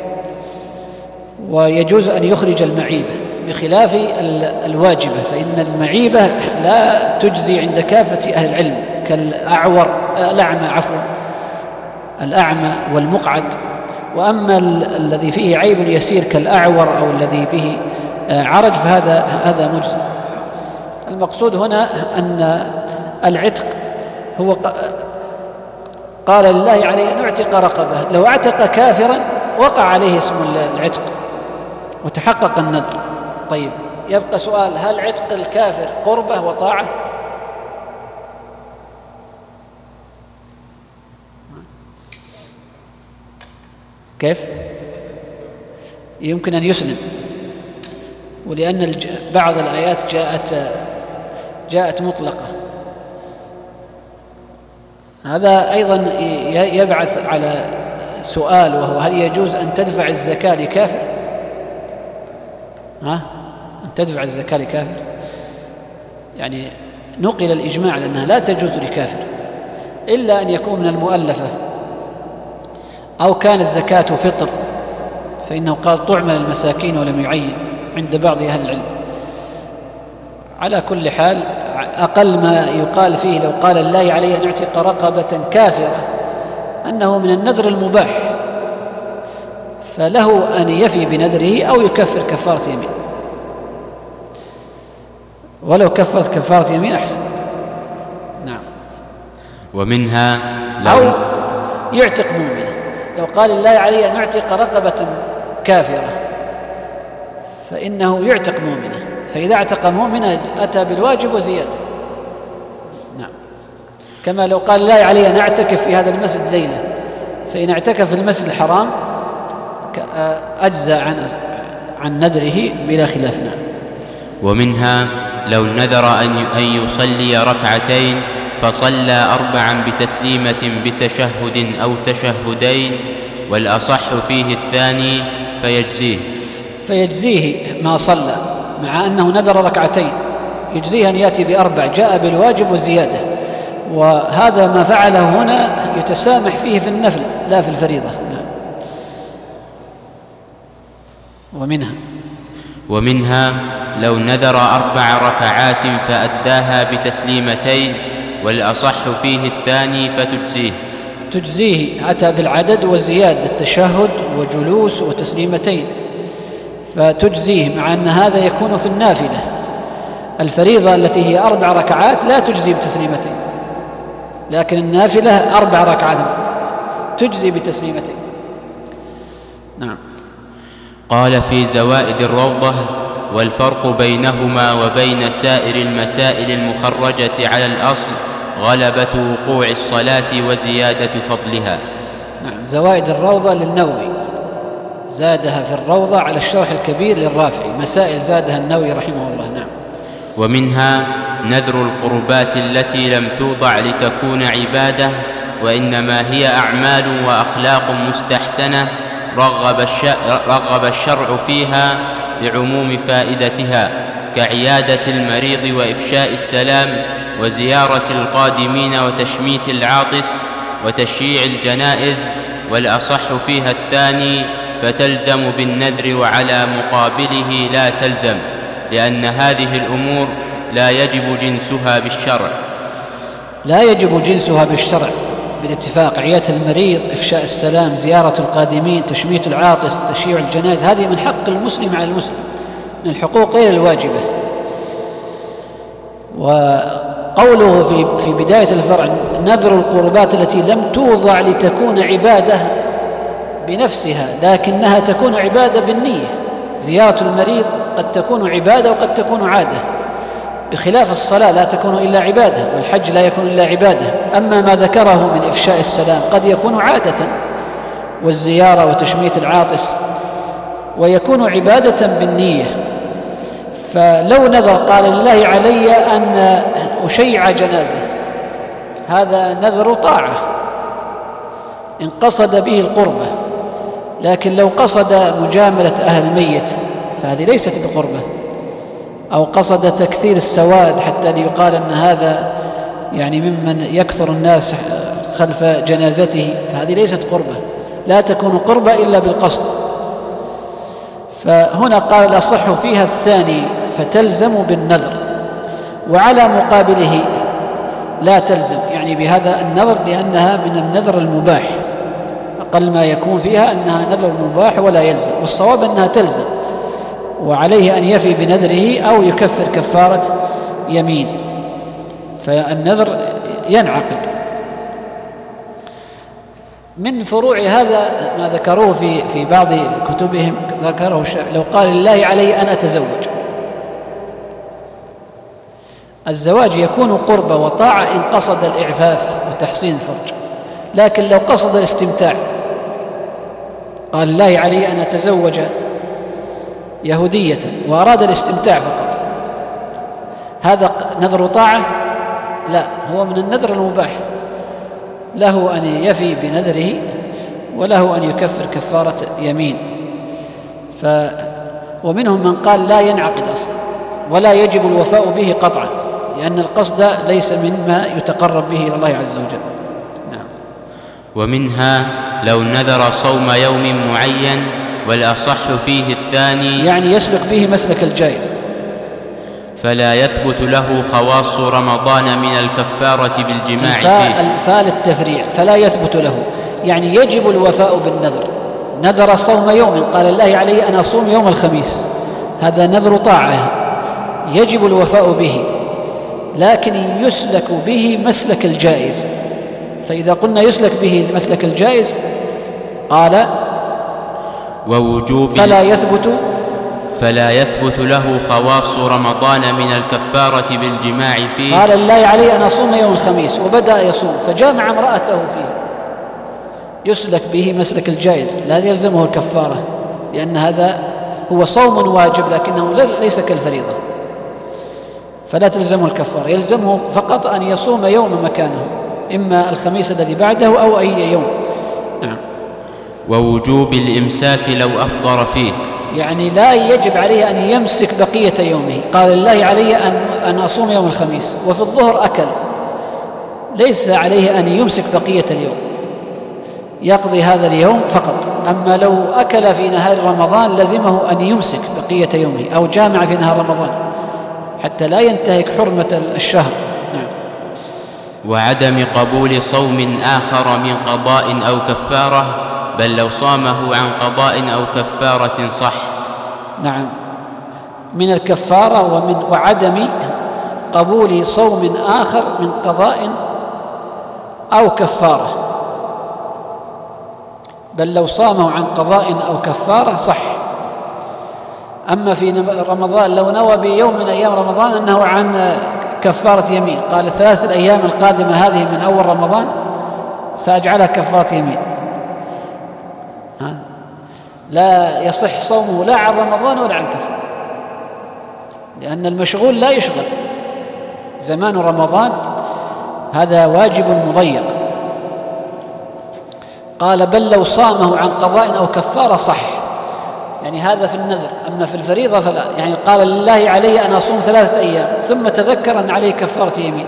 S2: ويجوز أن يخرج المعيبة بخلاف الواجبة، فإن المعيبة لا تجزي عند كافة أهل العلم الأعمى والمقعد. وأما الذي فيه عيب يسير كالأعور أو الذي به عرج فهذا مجزي. المقصود هنا أن العتق هو قال لله عليه أن أعتق رقبة، لو اعتق كافرا وقع عليه اسم العتق وتحقق النذر. طيب يبقى سؤال: هل عتق الكافر قربة وطاعة؟ كيف؟ يمكن أن يسلم، ولأن بعض الآيات جاءت مطلقة. هذا أيضا يبعث على سؤال، وهو: هل يجوز أن تدفع الزكاة لكافر؟ أن تدفع الزكاة لكافر؟ يعني نقل الإجماع لأنها لا تجوز لكافر إلا أن يكون من المؤلفة، أو كان الزكاة فطر، فإنه قال طعم للمساكين ولم يعين عند بعض أهل العلم. على كل حال أقل ما يقال فيه لو قال الله عليه أن يعتق رقبة كافرة أنه من النذر المباح، فله أن يفي بنذره أو يكفر كفارة يمين، ولو كفرت كفارة يمين أحسن. نعم.
S1: ومنها
S2: أو يعتق مؤمنة. لو قال الله عليه أن يعتق رقبة كافرة فإنه يعتق مؤمنة، فإذا اعتق مؤمنة أتى بالواجب وزيادة. نعم. كما لو قال الله عليه أن أعتكف في هذا المسجد ليلة، فإن اعتكف في المسجد الحرام أجزى عن نذره بلا خلاف. نعم.
S1: ومنها لو نذر أن يصلي ركعتين فصلى 4 بتسليمة بتشهد أو تشهدين، والأصح فيه الثاني،
S2: فيجزيه ما صلى، مع أنه نذر ركعتين يجزيه أن يأتي ب4، جاء بالواجب وزيادة. وهذا ما فعله هنا يتسامح فيه في النفل لا في الفريضة. نعم.
S1: ومنها لو نذر 4 ركعات فأداها بتسليمتين، والأصح فيه الثاني،
S2: تجزيه، أتى بالعدد وزيادة، التشهد وجلوس وتسليمتين، فتجزيه، مع أن هذا يكون في النافلة. الفريضة التي هي 4 ركعات لا تجزي بتسليمتين، لكن النافلة 4 ركعات تجزي بتسليمتين. نعم.
S1: قال في زوائد الروضة: والفرق بينهما وبين سائر المسائل المخرجة على الأصل غلبة وقوع الصلاة وزيادة فضلها.
S2: نعم. زوائد الروضة للنووي، زادها في الروضة على الشرح الكبير للرافعي، مسائل زادها النووي رحمه الله. نعم.
S1: ومنها نذر القربات التي لم توضع لتكون عبادة، وإنما هي أعمال وأخلاق مستحسنة رغب الشرع فيها لعموم فائدتها، كعيادة المريض وإفشاء السلام وزيارة القادمين وتشميت العاطس وتشييع الجنائز، والأصح فيها الثاني، فتلزم بالنذر، وعلى مقابله لا تلزم، لأن هذه الأمور لا يجب جنسها بالشرع بالاتفاق. عيادة المريض، إفشاء السلام، زيارة القادمين، تشميت العاطس، تشييع الجنائز، هذه من حق المسلم على المسلم، من الحقوق غير الواجبة.
S2: قوله في بداية الفرع نذر القربات التي لم توضع لتكون عبادة بنفسها لكنها تكون عبادة بالنية. زيارة المريض قد تكون عبادة وقد تكون عادة، بخلاف الصلاة لا تكون إلا عبادة، والحج لا يكون إلا عبادة. أما ما ذكره من إفشاء السلام قد يكون عادة، والزيارة وتشميت العاطس، ويكون عبادة بالنية. فلو نذر قال لله علي أن أشيع جنازة، هذا نذر طاعة إن قصد به القربة، لكن لو قصد مجاملة أهل الميت فهذه ليست بقربة، أو قصد تكثير السواد حتى ليقال أن هذا يعني ممن يكثر الناس خلف جنازته، فهذه ليست قربة، لا تكون قربة إلا بالقصد. فهنا قال الأصح فيها الثاني فتلزم بالنذر، وعلى مقابله لا تلزم، يعني بهذا النذر لأنها من النذر المباح، أقل ما يكون فيها أنها نذر مباح ولا يلزم، والصواب أنها تلزم، وعليه أن يفي بنذره أو يكفر كفارة يمين، فالنذر ينعقد. من فروع هذا ما ذكروه في بعض كتبهم، ذكره لو قال لله علي أن أتزوج، الزواج يكون قربة وطاعة إن قصد الإعفاف وتحصين الفرج، لكن لو قصد الاستمتاع قال لله علي أن أتزوج يهودية وأراد الاستمتاع فقط، هذا نذر طاعة؟ لا، هو من النذر المباح، له أن يفي بنذره وله أن يكفر كفارة يمين. ومنهم من قال لا ينعقد أصلا ولا يجب الوفاء به قطعا، لأن القصد ليس مما يتقرب به إلى الله عز وجل. نعم.
S1: ومنها لو نذر صوم يوم معين والأصح فيه الثاني،
S2: يعني يسلك به مسلك الجائز،
S1: فلا يثبت له خواص رمضان من الكفارة بالجماع فيه.
S2: الفاء للتفريع، فلا يثبت له يعني يجب الوفاء بالنذر. نذر صوم يوم قال الله علي أن أصوم يوم الخميس، هذا نذر طاعة يجب الوفاء به، لكن يسلك به مسلك الجائز. فإذا قلنا يسلك به مسلك الجائز قال
S1: ووجوب فلا يثبت له خواص رمضان من الكفارة بالجماع فيه.
S2: قال الله علي أن أصوم يوم الخميس وبدأ يصوم فجامع امرأته فيه، يسلك به مسلك الجائز، لا يلزمه الكفارة، لأن هذا هو صوم واجب لكنه ليس كالفريضة، فلا تلزمه الكفارة، يلزمه فقط أن يصوم يوم مكانه، إما الخميس الذي بعده أو أي يوم. نعم.
S1: ووجوب الإمساك لو أفطر فيه،
S2: يعني لا يجب عليه أن يمسك بقية يومه. قال الله علي أن أصوم يوم الخميس وفي الظهر أكل، ليس عليه أن يمسك بقية اليوم، يقضي هذا اليوم فقط. أما لو أكل في نهار رمضان لزمه أن يمسك بقية يومه أو جامع في نهار رمضان حتى لا ينتهك حرمة الشهر. نعم.
S1: وعدم قبول صوم آخر من قضاء أو كفارة، بل لو صامه عن قضاء أو كفارة صح.
S2: نعم، من الكفارة وعدم قبول صوم آخر من قضاء أو كفارة، بل لو صامه عن قضاء أو كفارة صح. أما في رمضان لو نوى بيوم من أيام رمضان أنه عن كفارة يمين، قال 3 الأيام القادمة هذه من أول رمضان سأجعلها كفارة يمين، لا يصح صومه لا عن رمضان ولا عن كفارة، لأن المشغول لا يشغل. زمان رمضان هذا واجب مضيق. قال بل لو صامه عن قضاء أو كفارة صح، يعني هذا في النذر. أما في الفريضة فلا، يعني قال لله علي أن أصوم 3 أيام ثم تذكر أن عليه كفارة يمين،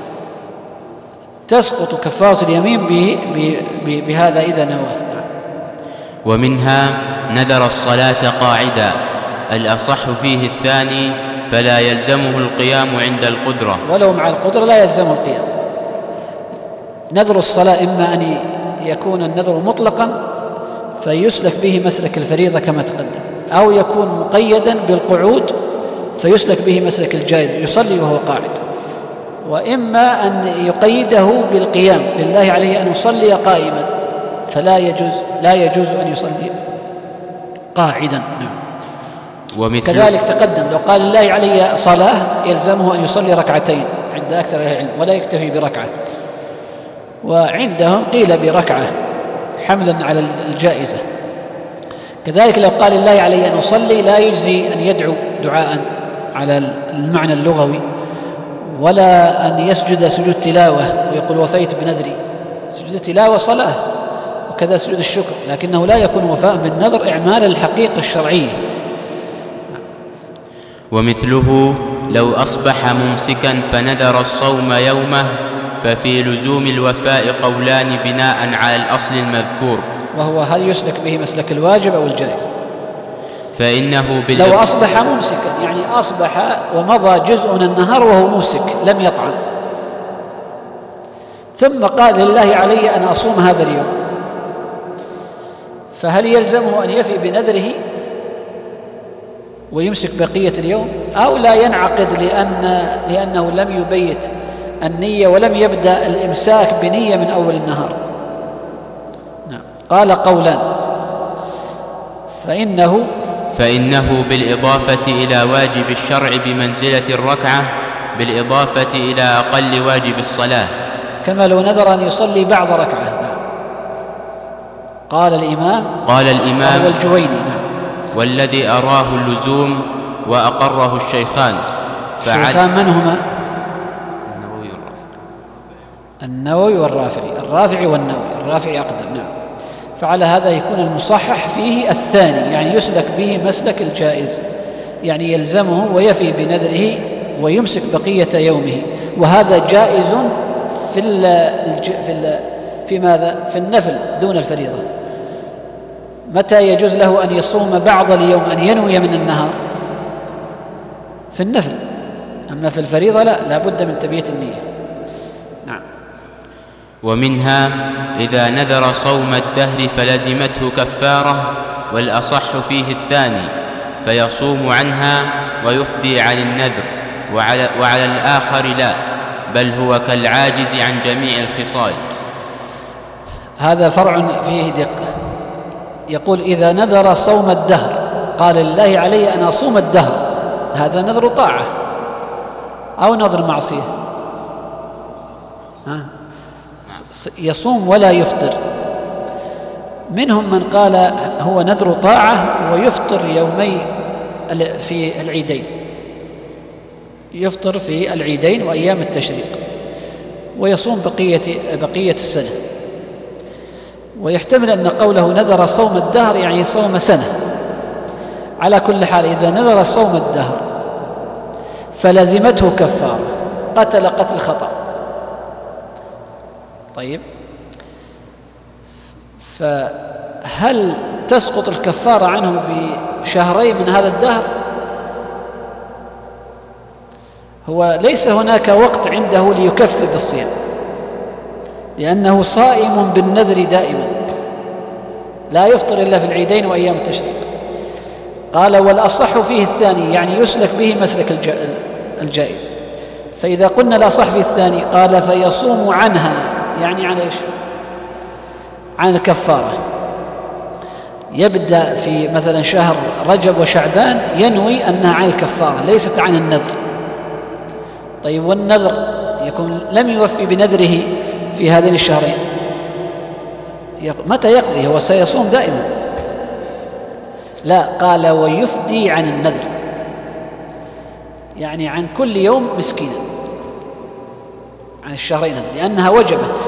S2: تسقط كفارة اليمين بهذا إذا نوى.
S1: ومنها نذر الصلاة قاعدا، الأصح فيه الثاني، فلا يلزمه القيام عند القدرة،
S2: ولو مع القدرة لا يلزمه القيام. نذر الصلاة إما أن يكون النذر مطلقا فيسلك به مسلك الفريضة كما تقدم، أو يكون مقيدا بالقعود فيسلك به مسلك الجائز، يصلي وهو قاعد. وإما أن يقيده بالقيام، لله عليه أن يصلي قائما، فلا يجوز أن يصلي قاعدا. كذلك تقدم لو قال لله علي صلاة يلزمه أن يصلي ركعتين عند أكثر أهل العلم ولا يكتفي بركعة، وعندهم قيل بركعة حملا على الجائزة. كذلك لو قال لله علي أن أصلي لا يجزي أن يدعو دعاء على المعنى اللغوي، ولا أن يسجد سجود تلاوة ويقول وفيت بنذري. سجود التلاوة صلاة، وكذا سجود الشكر، لكنه لا يكون وفاء بالنذر إعمالا الحقيقة الشرعية.
S1: ومثله لو أصبح ممسكا فنذر الصوم يومه ففي لزوم الوفاء قولان بناء على الأصل المذكور،
S2: وهو هل يسلك به مسلك الواجب أو الجائز.
S1: فإنه
S2: لو أصبح ممسكا يعني أصبح ومضى جزء من النهار وهو ممسك لم يطعم، ثم قال لله علي أن أصوم هذا اليوم، فهل يلزمه أن يفي بنذره ويمسك بقية اليوم، أو لا ينعقد لأنه لم يبيت النية ولم يبدأ الإمساك بنية من أول النهار؟ نعم. قال قولان،
S1: فإنه بالإضافة إلى واجب الشرع بمنزلة الركعة بالإضافة إلى أقل واجب الصلاة،
S2: كما لو نذر أن يصلي بعض ركعة. نعم. قال الإمام والجويني. نعم.
S1: والذي أراه اللزوم وأقره الشيخان
S2: من هما؟ النووي والرافعي. الرافعي أقدم. نعم. فعلى هذا يكون المصحح فيه الثاني، يعني يسلك به مسلك الجائز، يعني يلزمه ويفي بنذره ويمسك بقية يومه، وهذا جائز في ماذا؟ في النفل دون الفريضة. متى يجوز له أن يصوم بعض اليوم أن ينوي من النهار؟ في النفل، أما في الفريضة لا بد من تبييت النية. نعم.
S1: ومنها إذا نذر صوم الدهر فلزمته كفارة، والأصح فيه الثاني، فيصوم عنها ويفدي عن النذر، وعلى الآخر لا، بل هو كالعاجز عن جميع الخصال.
S2: هذا فرع فيه دقة. يقول إذا نذر صوم الدهر، قال لله علي أن أصوم الدهر، هذا نذر طاعة أو نذر معصية؟ يصوم ولا يفطر. منهم من قال هو نذر طاعة ويفطر يومي في العيدين، يفطر في العيدين وأيام التشريق، ويصوم بقية السنة. ويحتمل أن قوله نذر صوم الدهر يعني صوم سنة. على كل حال إذا نذر صوم الدهر فلزمته كفارة، قتل خطأ. طيب، فهل تسقط الكفارة عنه بشهرين من هذا الدهر؟ هو ليس هناك وقت عنده ليكفر بالصيام، لأنه صائم بالنذر دائما، لا يفطر إلا في العيدين وأيام التشريق. قال والأصح فيه الثاني، يعني يسلك به مسلك الجائز. فإذا قلنا الأصح فيه الثاني، قال فيصوم عنها، يعني عن إيش؟ عن الكفارة. يبدأ في مثلا شهر رجب وشعبان ينوي أنها عن الكفارة ليست عن النذر. طيب، والنذر يكون لم يوفي بنذره في هذين الشهرين، متى يقضي؟ هو سيصوم دائما. لا، قال ويفدي عن النذر، يعني عن كل يوم مسكينا، عن الشهرين هذا، لأنها وجبت.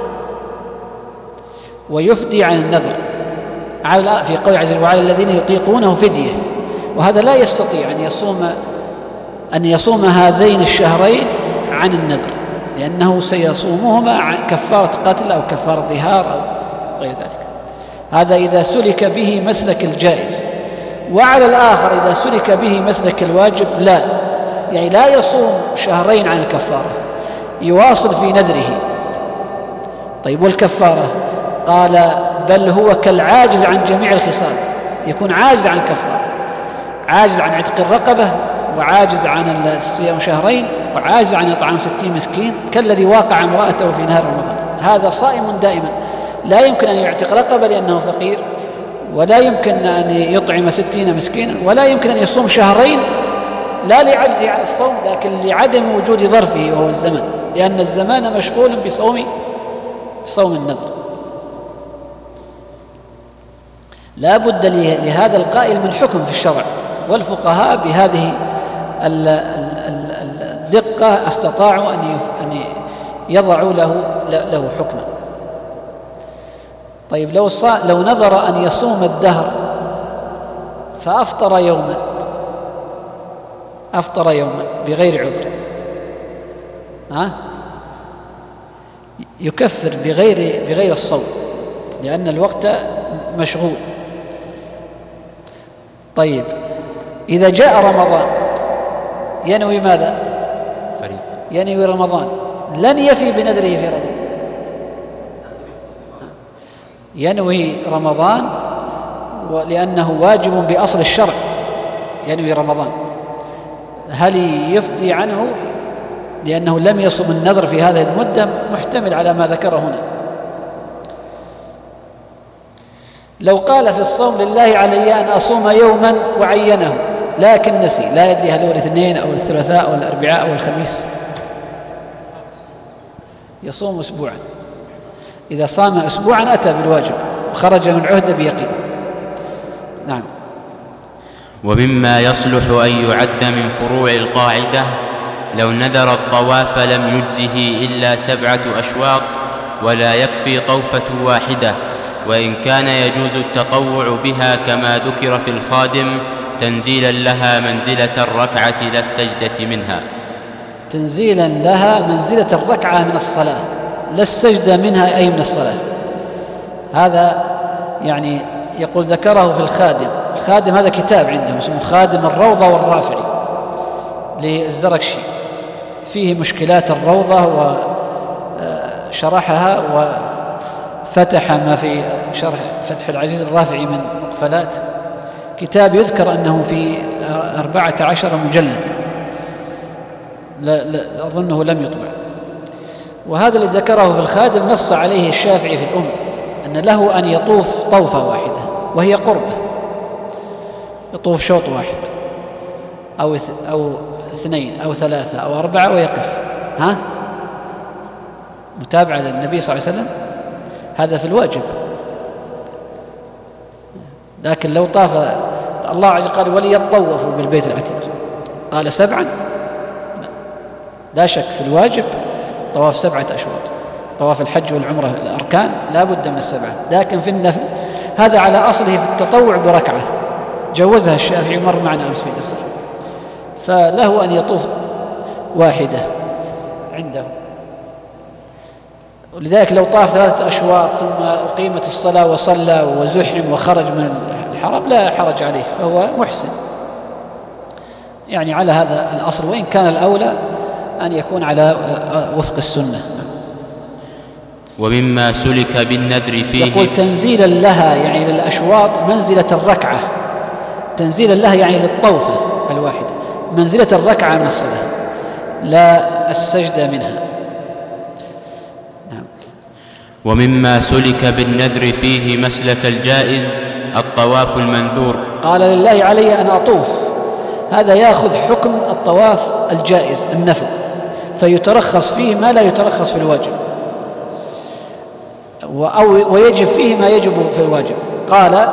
S2: ويفدي عن النذر في قول عز وجل وعلى الذين يطيقونه فدية، وهذا لا يستطيع أن يصوم هذين الشهرين عن النذر، لأنه سيصومهما كفارة قتل أو كفارة ظهار أو غير ذلك. هذا إذا سلك به مسلك الجائز. وعلى الآخر إذا سلك به مسلك الواجب لا، يعني لا يصوم شهرين عن الكفارة، يواصل في نذره. طيب، والكفارة؟ قال بل هو كالعاجز عن جميع الخصال، يكون عاجز عن الكفارة، عاجز عن عتق الرقبة، وعاجز عن الصيام شهرين، وعاجز عن إطعام 60 مسكين كالذي واقع امرأته في نهار رمضان. هذا صائم دائما، لا يمكن أن يعتق رقبة لأنه فقير، ولا يمكن أن يطعم 60 مسكينا، ولا يمكن أن يصوم شهرين، لا لعجزه عن الصوم لكن لعدم وجود ظرفه وهو الزمن، لأن الزمان مشغول بصوم النذر. لا بد لهذا القائل من حكم في الشرع، والفقهاء بهذه الدقة استطاعوا أن يضعوا له حكما. طيب لو نظر أن يصوم الدهر فأفطر يوما بغير عذر، يكفر بغير الصوم لأن الوقت مشغول. طيب إذا جاء رمضان ينوي ماذا؟
S1: فريضة،
S2: ينوي رمضان، لن يفي بنذره في رمضان، ينوي رمضان ولأنه واجب بأصل الشرع، ينوي رمضان. هل يفدي عنه لأنه لم يصم النذر في هذه المدة؟ محتمل على ما ذكره هنا. لو قال في الصوم لله علي أن أصوم يوما وعينه لكن نسي، لا يدري هل هو الاثنين أو الثلاثاء أو الأربعاء أو الخميس، يصوم أسبوعا. إذا صام أسبوعا أتى بالواجب وخرج من عهده بيقين. نعم.
S1: ومما يصلح أن يعد من فروع القاعدة: لو نذر الطواف لم يجزه إلا 7 أشواط ولا يكفي طوفة واحدة، وإن كان يجوز التطوع بها كما ذكر في الخادم تنزيلا لها منزلة الركعة لا السجدة منها.
S2: تنزيلا لها منزلة الركعة من الصلاة لا السجدة منها، أي من الصلاة. هذا يعني يقول ذكره في الخادم. الخادم هذا كتاب عندهم اسمه خادم الروضة والرافعي للزركشي، فيه مشكلات الروضة وشرحها وفتح ما في شرح فتح العزيز الرافعي من مقفلات. كتاب يذكر أنه في 14 مجلدا، لا أظنه لم يطبع. وهذا الذي ذكره في الخادم نص عليه الشافعي في الأم أن له أن يطوف طوفة واحدة وهي قربة، يطوف شوط واحد أو 2 أو 3 أو 4 ويقف، متابعة للنبي صلى الله عليه وسلم، هذا في الواجب. لكن لو طاف، الله عز وجل قال وليطوفوا بالبيت العتيق، قال 7، لا شك في الواجب طواف 7 أشواط، طواف الحج والعمرة الأركان لا بد من 7. لكن في النفل هذا على أصله في التطوع بركعة، جوزها الشافعي، مر معنا أمس في درس، فله أن يطوف واحدة عنده. ولذلك لو طاف 3 أشواط ثم أقيمت الصلاة وصلى وزحم وخرج من الحرم لا حرج عليه، فهو محسن يعني على هذا الأصل، وإن كان الأولى أن يكون على وفق السنة.
S1: ومما سلك بالنذر فيه،
S2: يقول تنزيلا لها يعني للأشواط منزلة الركعة، تنزيلا لها يعني للطوفة الواحدة منزلة الركعة من الصلاة لا السجدة منها. نعم.
S1: ومما سلك بالنذر فيه مسلك الجائز الطواف المنذور.
S2: قال لله علي أن أطوف، هذا يأخذ حكم الطواف الجائز النفل، فيترخص فيه ما لا يترخص في الواجب، ويجب فيه ما يجب في الواجب. قال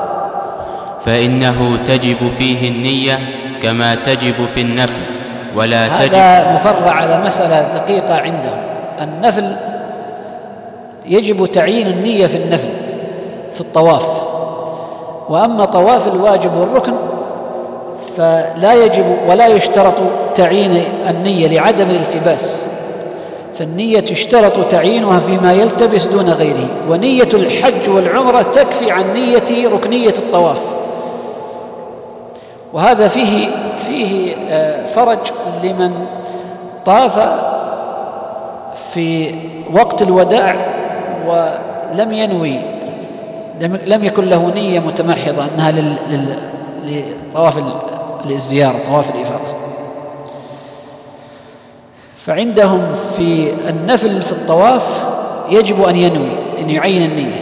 S1: فإنه تجب فيه النية كما تجب في النفل، ولا تجب.
S2: هذا مفرع على مسألة دقيقة عندهم. النفل يجب تعيين النية في النفل في الطواف، وأما طواف الواجب والركن فلا يجب ولا يشترط تعيين النية لعدم الالتباس، فالنية يشترط تعيينها فيما يلتبس دون غيره، ونية الحج والعمرة تكفي عن نية ركنية الطواف. وهذا فيه فرج لمن طاف في وقت الوداع ولم ينوي، لم يكن له نية متمحضة أنها لطواف الزيارة، طواف الإفاضة. فعندهم في النفل في الطواف يجب أن ينوي، أن يعين النية.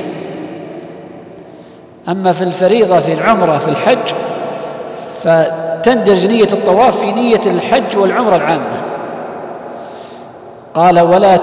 S2: أما في الفريضة في العمرة في الحج فتندرج نية الطواف في نية الحج والعمرة العامة. قال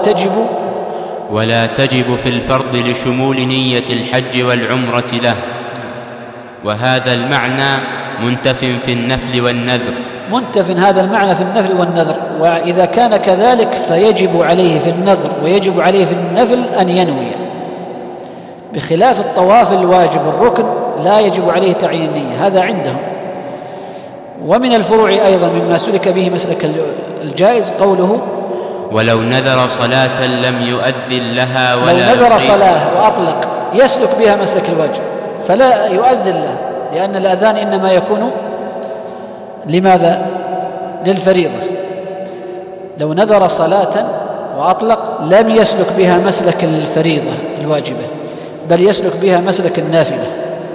S1: ولا تجب في الفرض لشمول نية الحج والعمرة له، وهذا المعنى منتف في النفل والنذر.
S2: منتف هذا المعنى في النفل والنذر، وإذا كان كذلك فيجب عليه في النذر ويجب عليه في النفل أن ينوي، بخلاف الطواف الواجب الركن لا يجب عليه تعيين النية، هذا عندهم. ومن الفروع أيضا مما سلك به مسلك الجائز قوله
S1: ولو نذر صلاة لم يؤذن لها ولا
S2: لو نذر صلاة وأطلق يسلك بها مسلك الواجب فلا يؤذن لها، لأن الأذان إنما يكون لماذا؟ للفريضة. لو نذر صلاة وأطلق لم يسلك بها مسلك الفريضة الواجبة، بل يسلك بها مسلك النافلة.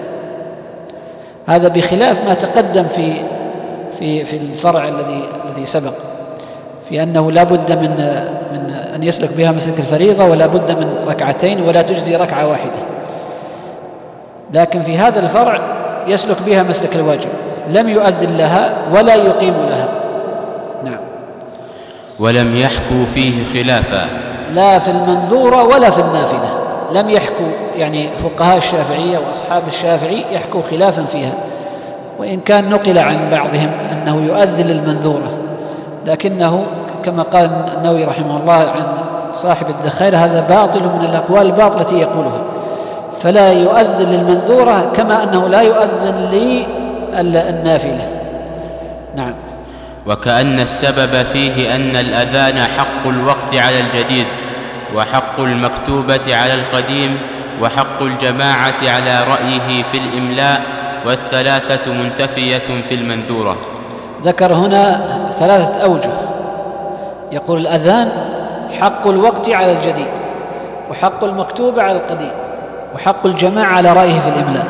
S2: هذا بخلاف ما تقدم في الفرع الذي سبق، في أنه لا بد من أن يسلك بها مسلك الفريضة، ولا بد من ركعتين، ولا تجزي ركعة واحدة. لكن في هذا الفرع يسلك بها مسلك الواجب، لم يؤذن لها ولا يقيم لها. نعم.
S1: ولم يحكوا فيه خلافا،
S2: لا في المنذورة ولا في النافلة لم يحكوا، يعني فقهاء الشافعية وأصحاب الشافعي يحكوا خلافا فيها، وإن كان نقل عن بعضهم أنه يؤذن للمنذورة، لكنه كما قال النووي رحمه الله عن صاحب الذخائر هذا باطل من الأقوال الباطلة التي يقولها، فلا يؤذن للمنذورة كما أنه لا يؤذن للنافلة. نعم.
S1: وكأن السبب فيه أن الأذان حق الوقت على الجديد، وحق المكتوبة على القديم، وحق الجماعة على رأيه في الإملاء، والثلاثة منتفية في المنذورة.
S2: ذكر هنا 3 أوجه، يقول الأذان حق الوقت على الجديد، وحق المكتوبة على القديم، وحق الجماعة على رأيه في الإملاء.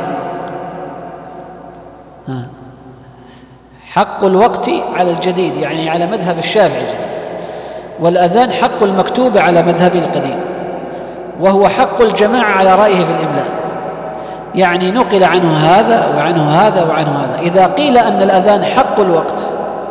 S2: حق الوقت على الجديد يعني على مذهب الشافعي الجديد، والأذان حق المكتوبة على مذهب القديم، وهو حق الجماعة على رأيه في الإملاء، يعني نقل عنه هذا وعنه هذا وعنه هذا. إذا قيل أن الأذان حق الوقت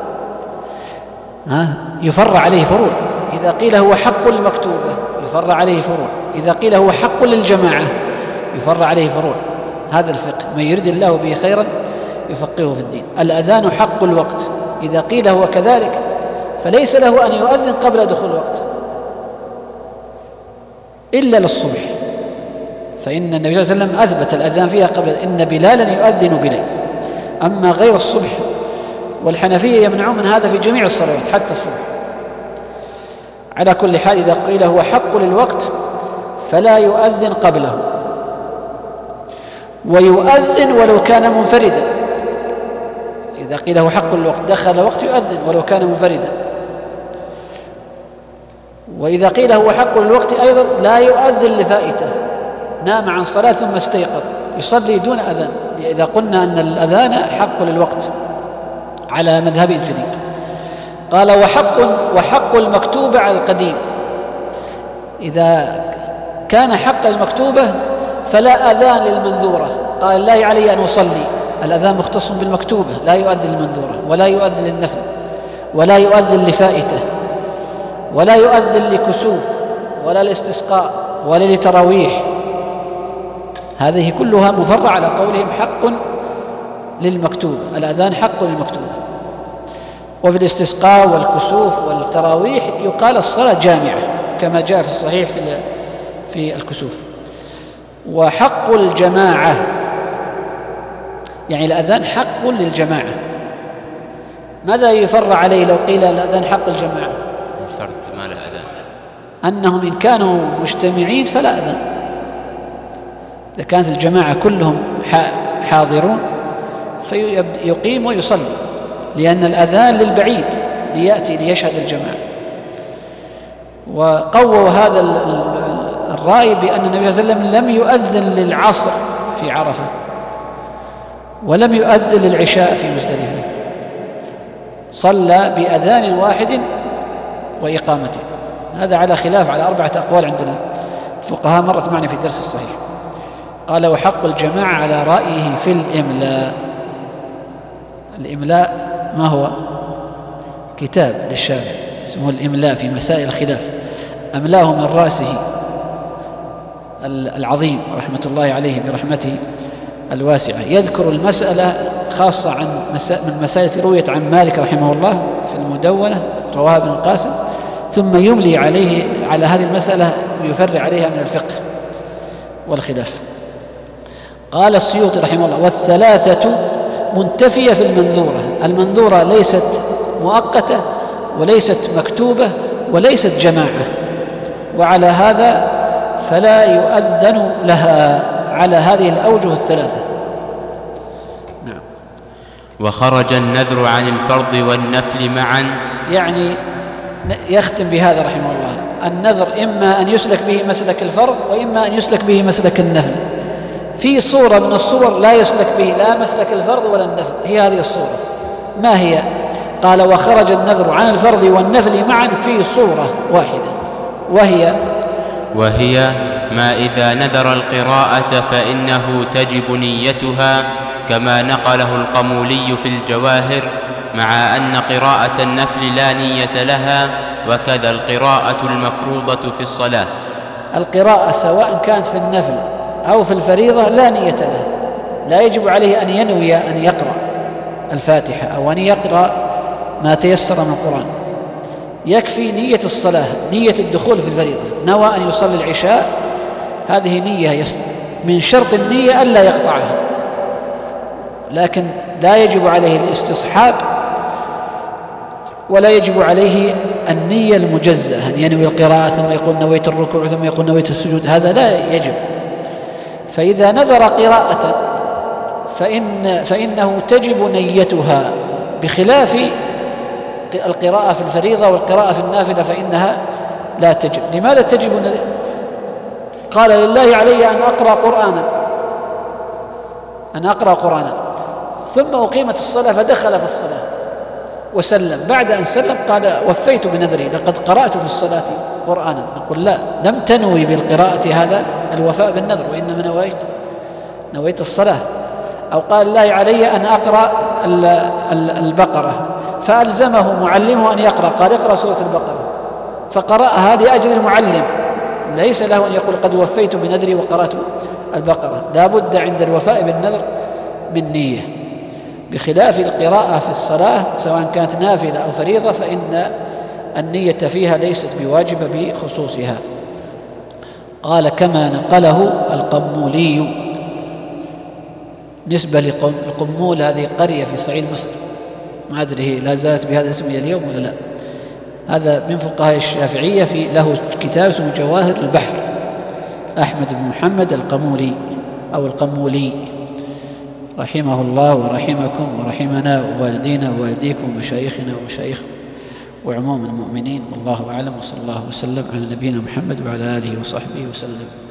S2: يفرع عليه فروع، إذا قيل هو حق المكتوبة يفرع عليه فروع، إذا قيل هو حق للجماعة يفرع عليه فروع. هذا الفقه، من يريد الله به خيرا يفقهه في الدين. الأذان حق الوقت، إذا قيل هو كذلك فليس له أن يؤذن قبل دخول الوقت إلا للصبح، فإن النبي صلى الله عليه وسلم أثبت الأذان فيها قبل، إن بلالا يؤذن بليل. أما غير الصبح، والحنفية يمنعون من هذا في جميع الصلوات حتى الصبح. على كل حال إذا قيل هو حق للوقت فلا يؤذن قبله، ويؤذن ولو كان منفردا. إذا قيل هو حق الوقت دخل وقت يؤذن ولو كان منفردا. وإذا قيل هو حق للوقت أيضا لا يؤذن لفائته، نام عن صلاة ثم استيقظ يصلي دون أذان، إذا قلنا أن الأذان حق للوقت على مذهب الجديد. قال وحق المكتوبة على القديم، إذا كان حق المكتوبة فلا أذان للمنذورة. قال الله علي أن أصلي، الأذان مختص بالمكتوبة، لا يؤذن للمنذورة ولا يؤذن للنفل ولا يؤذن لفائته ولا يؤذن لكسوف ولا لاستسقاء ولا لتراويح. هذه كلها مفرعة على قولهم حق للمكتوبة، الأذان حق للمكتوبة. وفي الاستسقاء والكسوف والتراويح يقال الصلاة جامعة كما جاء في الصحيح في الكسوف. وحق الجماعة يعني الأذان حق للجماعة. ماذا يفرع عليه لو قيل الأذان حق الجماعة؟
S1: الفرد ما له أذان،
S2: أنهم إن كانوا مجتمعين فلا أذان، إذا كانت الجماعة كلهم حاضرون فيقيم ويصلي، لأن الأذان للبعيد ليأتي ليشهد الجماعة. وقووا هذا الرأي بأن النبي صلى الله عليه وسلم لم يؤذن للعصر في عرفة ولم يؤذن للعشاء في مزدلفة، صلى بأذان واحد وإقامته. هذا على خلاف، على 4 أقوال عند الفقهاء، مرت معنا في الدرس الصحيح. قال: وحق الجماعة على رأيه في الإملاء. الإملاء ما هو؟ كتاب للشافعي اسمه الإملاء في مسائل الخلاف، أملاه من رأسه العظيم رحمة الله عليه برحمته الواسعة، يذكر المسألة خاصة من مسائل رويت عن مالك رحمه الله في المدونة، رواها ابن القاسم، ثم يملي على هذه المسألة ويفرع عليها من الفقه والخلاف. قال السيوطي رحمه الله: والثلاثة منتفية في المنذورة. المنذورة ليست مؤقتة وليست مكتوبة وليست جماعة، وعلى هذا فلا يؤذن لها على هذه الأوجه الثلاثة. نعم.
S1: وخرج النذر عن الفرض والنفل معا،
S2: يعني يختم بهذا رحمه الله: النذر إما أن يسلك به مسلك الفرض وإما أن يسلك به مسلك النفل. في صورة من الصور لا يسلك به لا مسلك الفرض ولا النفل، هي هذه الصورة. ما هي؟ قال: وخرج النذر عن الفرض والنفل معا في صورة واحدة، وهي
S1: ما إذا نذر القراءة فإنه تجب نيتها، كما نقله القمولي في الجواهر، مع أن قراءة النفل لا نية لها، وكذا القراءة المفروضة في الصلاة.
S2: القراءة سواء كانت في النفل أو في الفريضة لا نية لها، لا يجب عليه أن ينوي أن يقرأ الفاتحة أو أن يقرأ ما تيسر من القرآن، يكفي نية الصلاة، نية الدخول في الفريضة. نوى أن يصلي العشاء، هذه نية من شرط النية ألا يقطعها، لكن لا يجب عليه الاستصحاب ولا يجب عليه النية المجزأة، أن ينوي القراءة ثم يقول نويت الركوع ثم يقول نويت السجود، هذا لا يجب. فإذا نذر قراءة فإنه تجب نيتها، بخلاف القراءة في الفريضة والقراءة في النافلة فإنها لا تجب. لماذا تجب؟ قال: لله علي أن أقرأ قرآنا، ثم أقيمت الصلاة فدخل في الصلاة وسلم، بعد أن سلم قال: وفيت بنذري لقد قرأت في الصلاة قرآنا. نقول: لا، لم تنوي بالقراءة هذا الوفاء بالنذر، وإنما نويت الصلاة. أو قال: الله علي أن أقرأ البقرة، فألزمه معلمه أن يقرأ، قال: اقرأ سورة البقرة، فقرأها لأجل المعلم، ليس له أن يقول قد وفيت بنذري وقرأت البقرة. لا بد عند الوفاء بالنذر من نية، بخلاف القراءة في الصلاة سواء كانت نافلة أو فريضة فإن النية فيها ليست بواجبة بخصوصها. قال: كما نقله القمولي نسبة لقمول، هذه قرية في صعيد مصر، ما أدري لا زالت بهذا الاسم إلى اليوم ولا لا. هذا من فقهاء الشافعية، له كتاب اسمه جواهر البحر، أحمد بن محمد القمولي أو القمولي رحمه الله ورحمكم ورحمنا ووالدينا ووالديكم ومشايخنا ومشايخ وعموم المؤمنين. والله أعلم، وصلى الله وسلم على نبينا محمد وعلى آله وصحبه وسلم.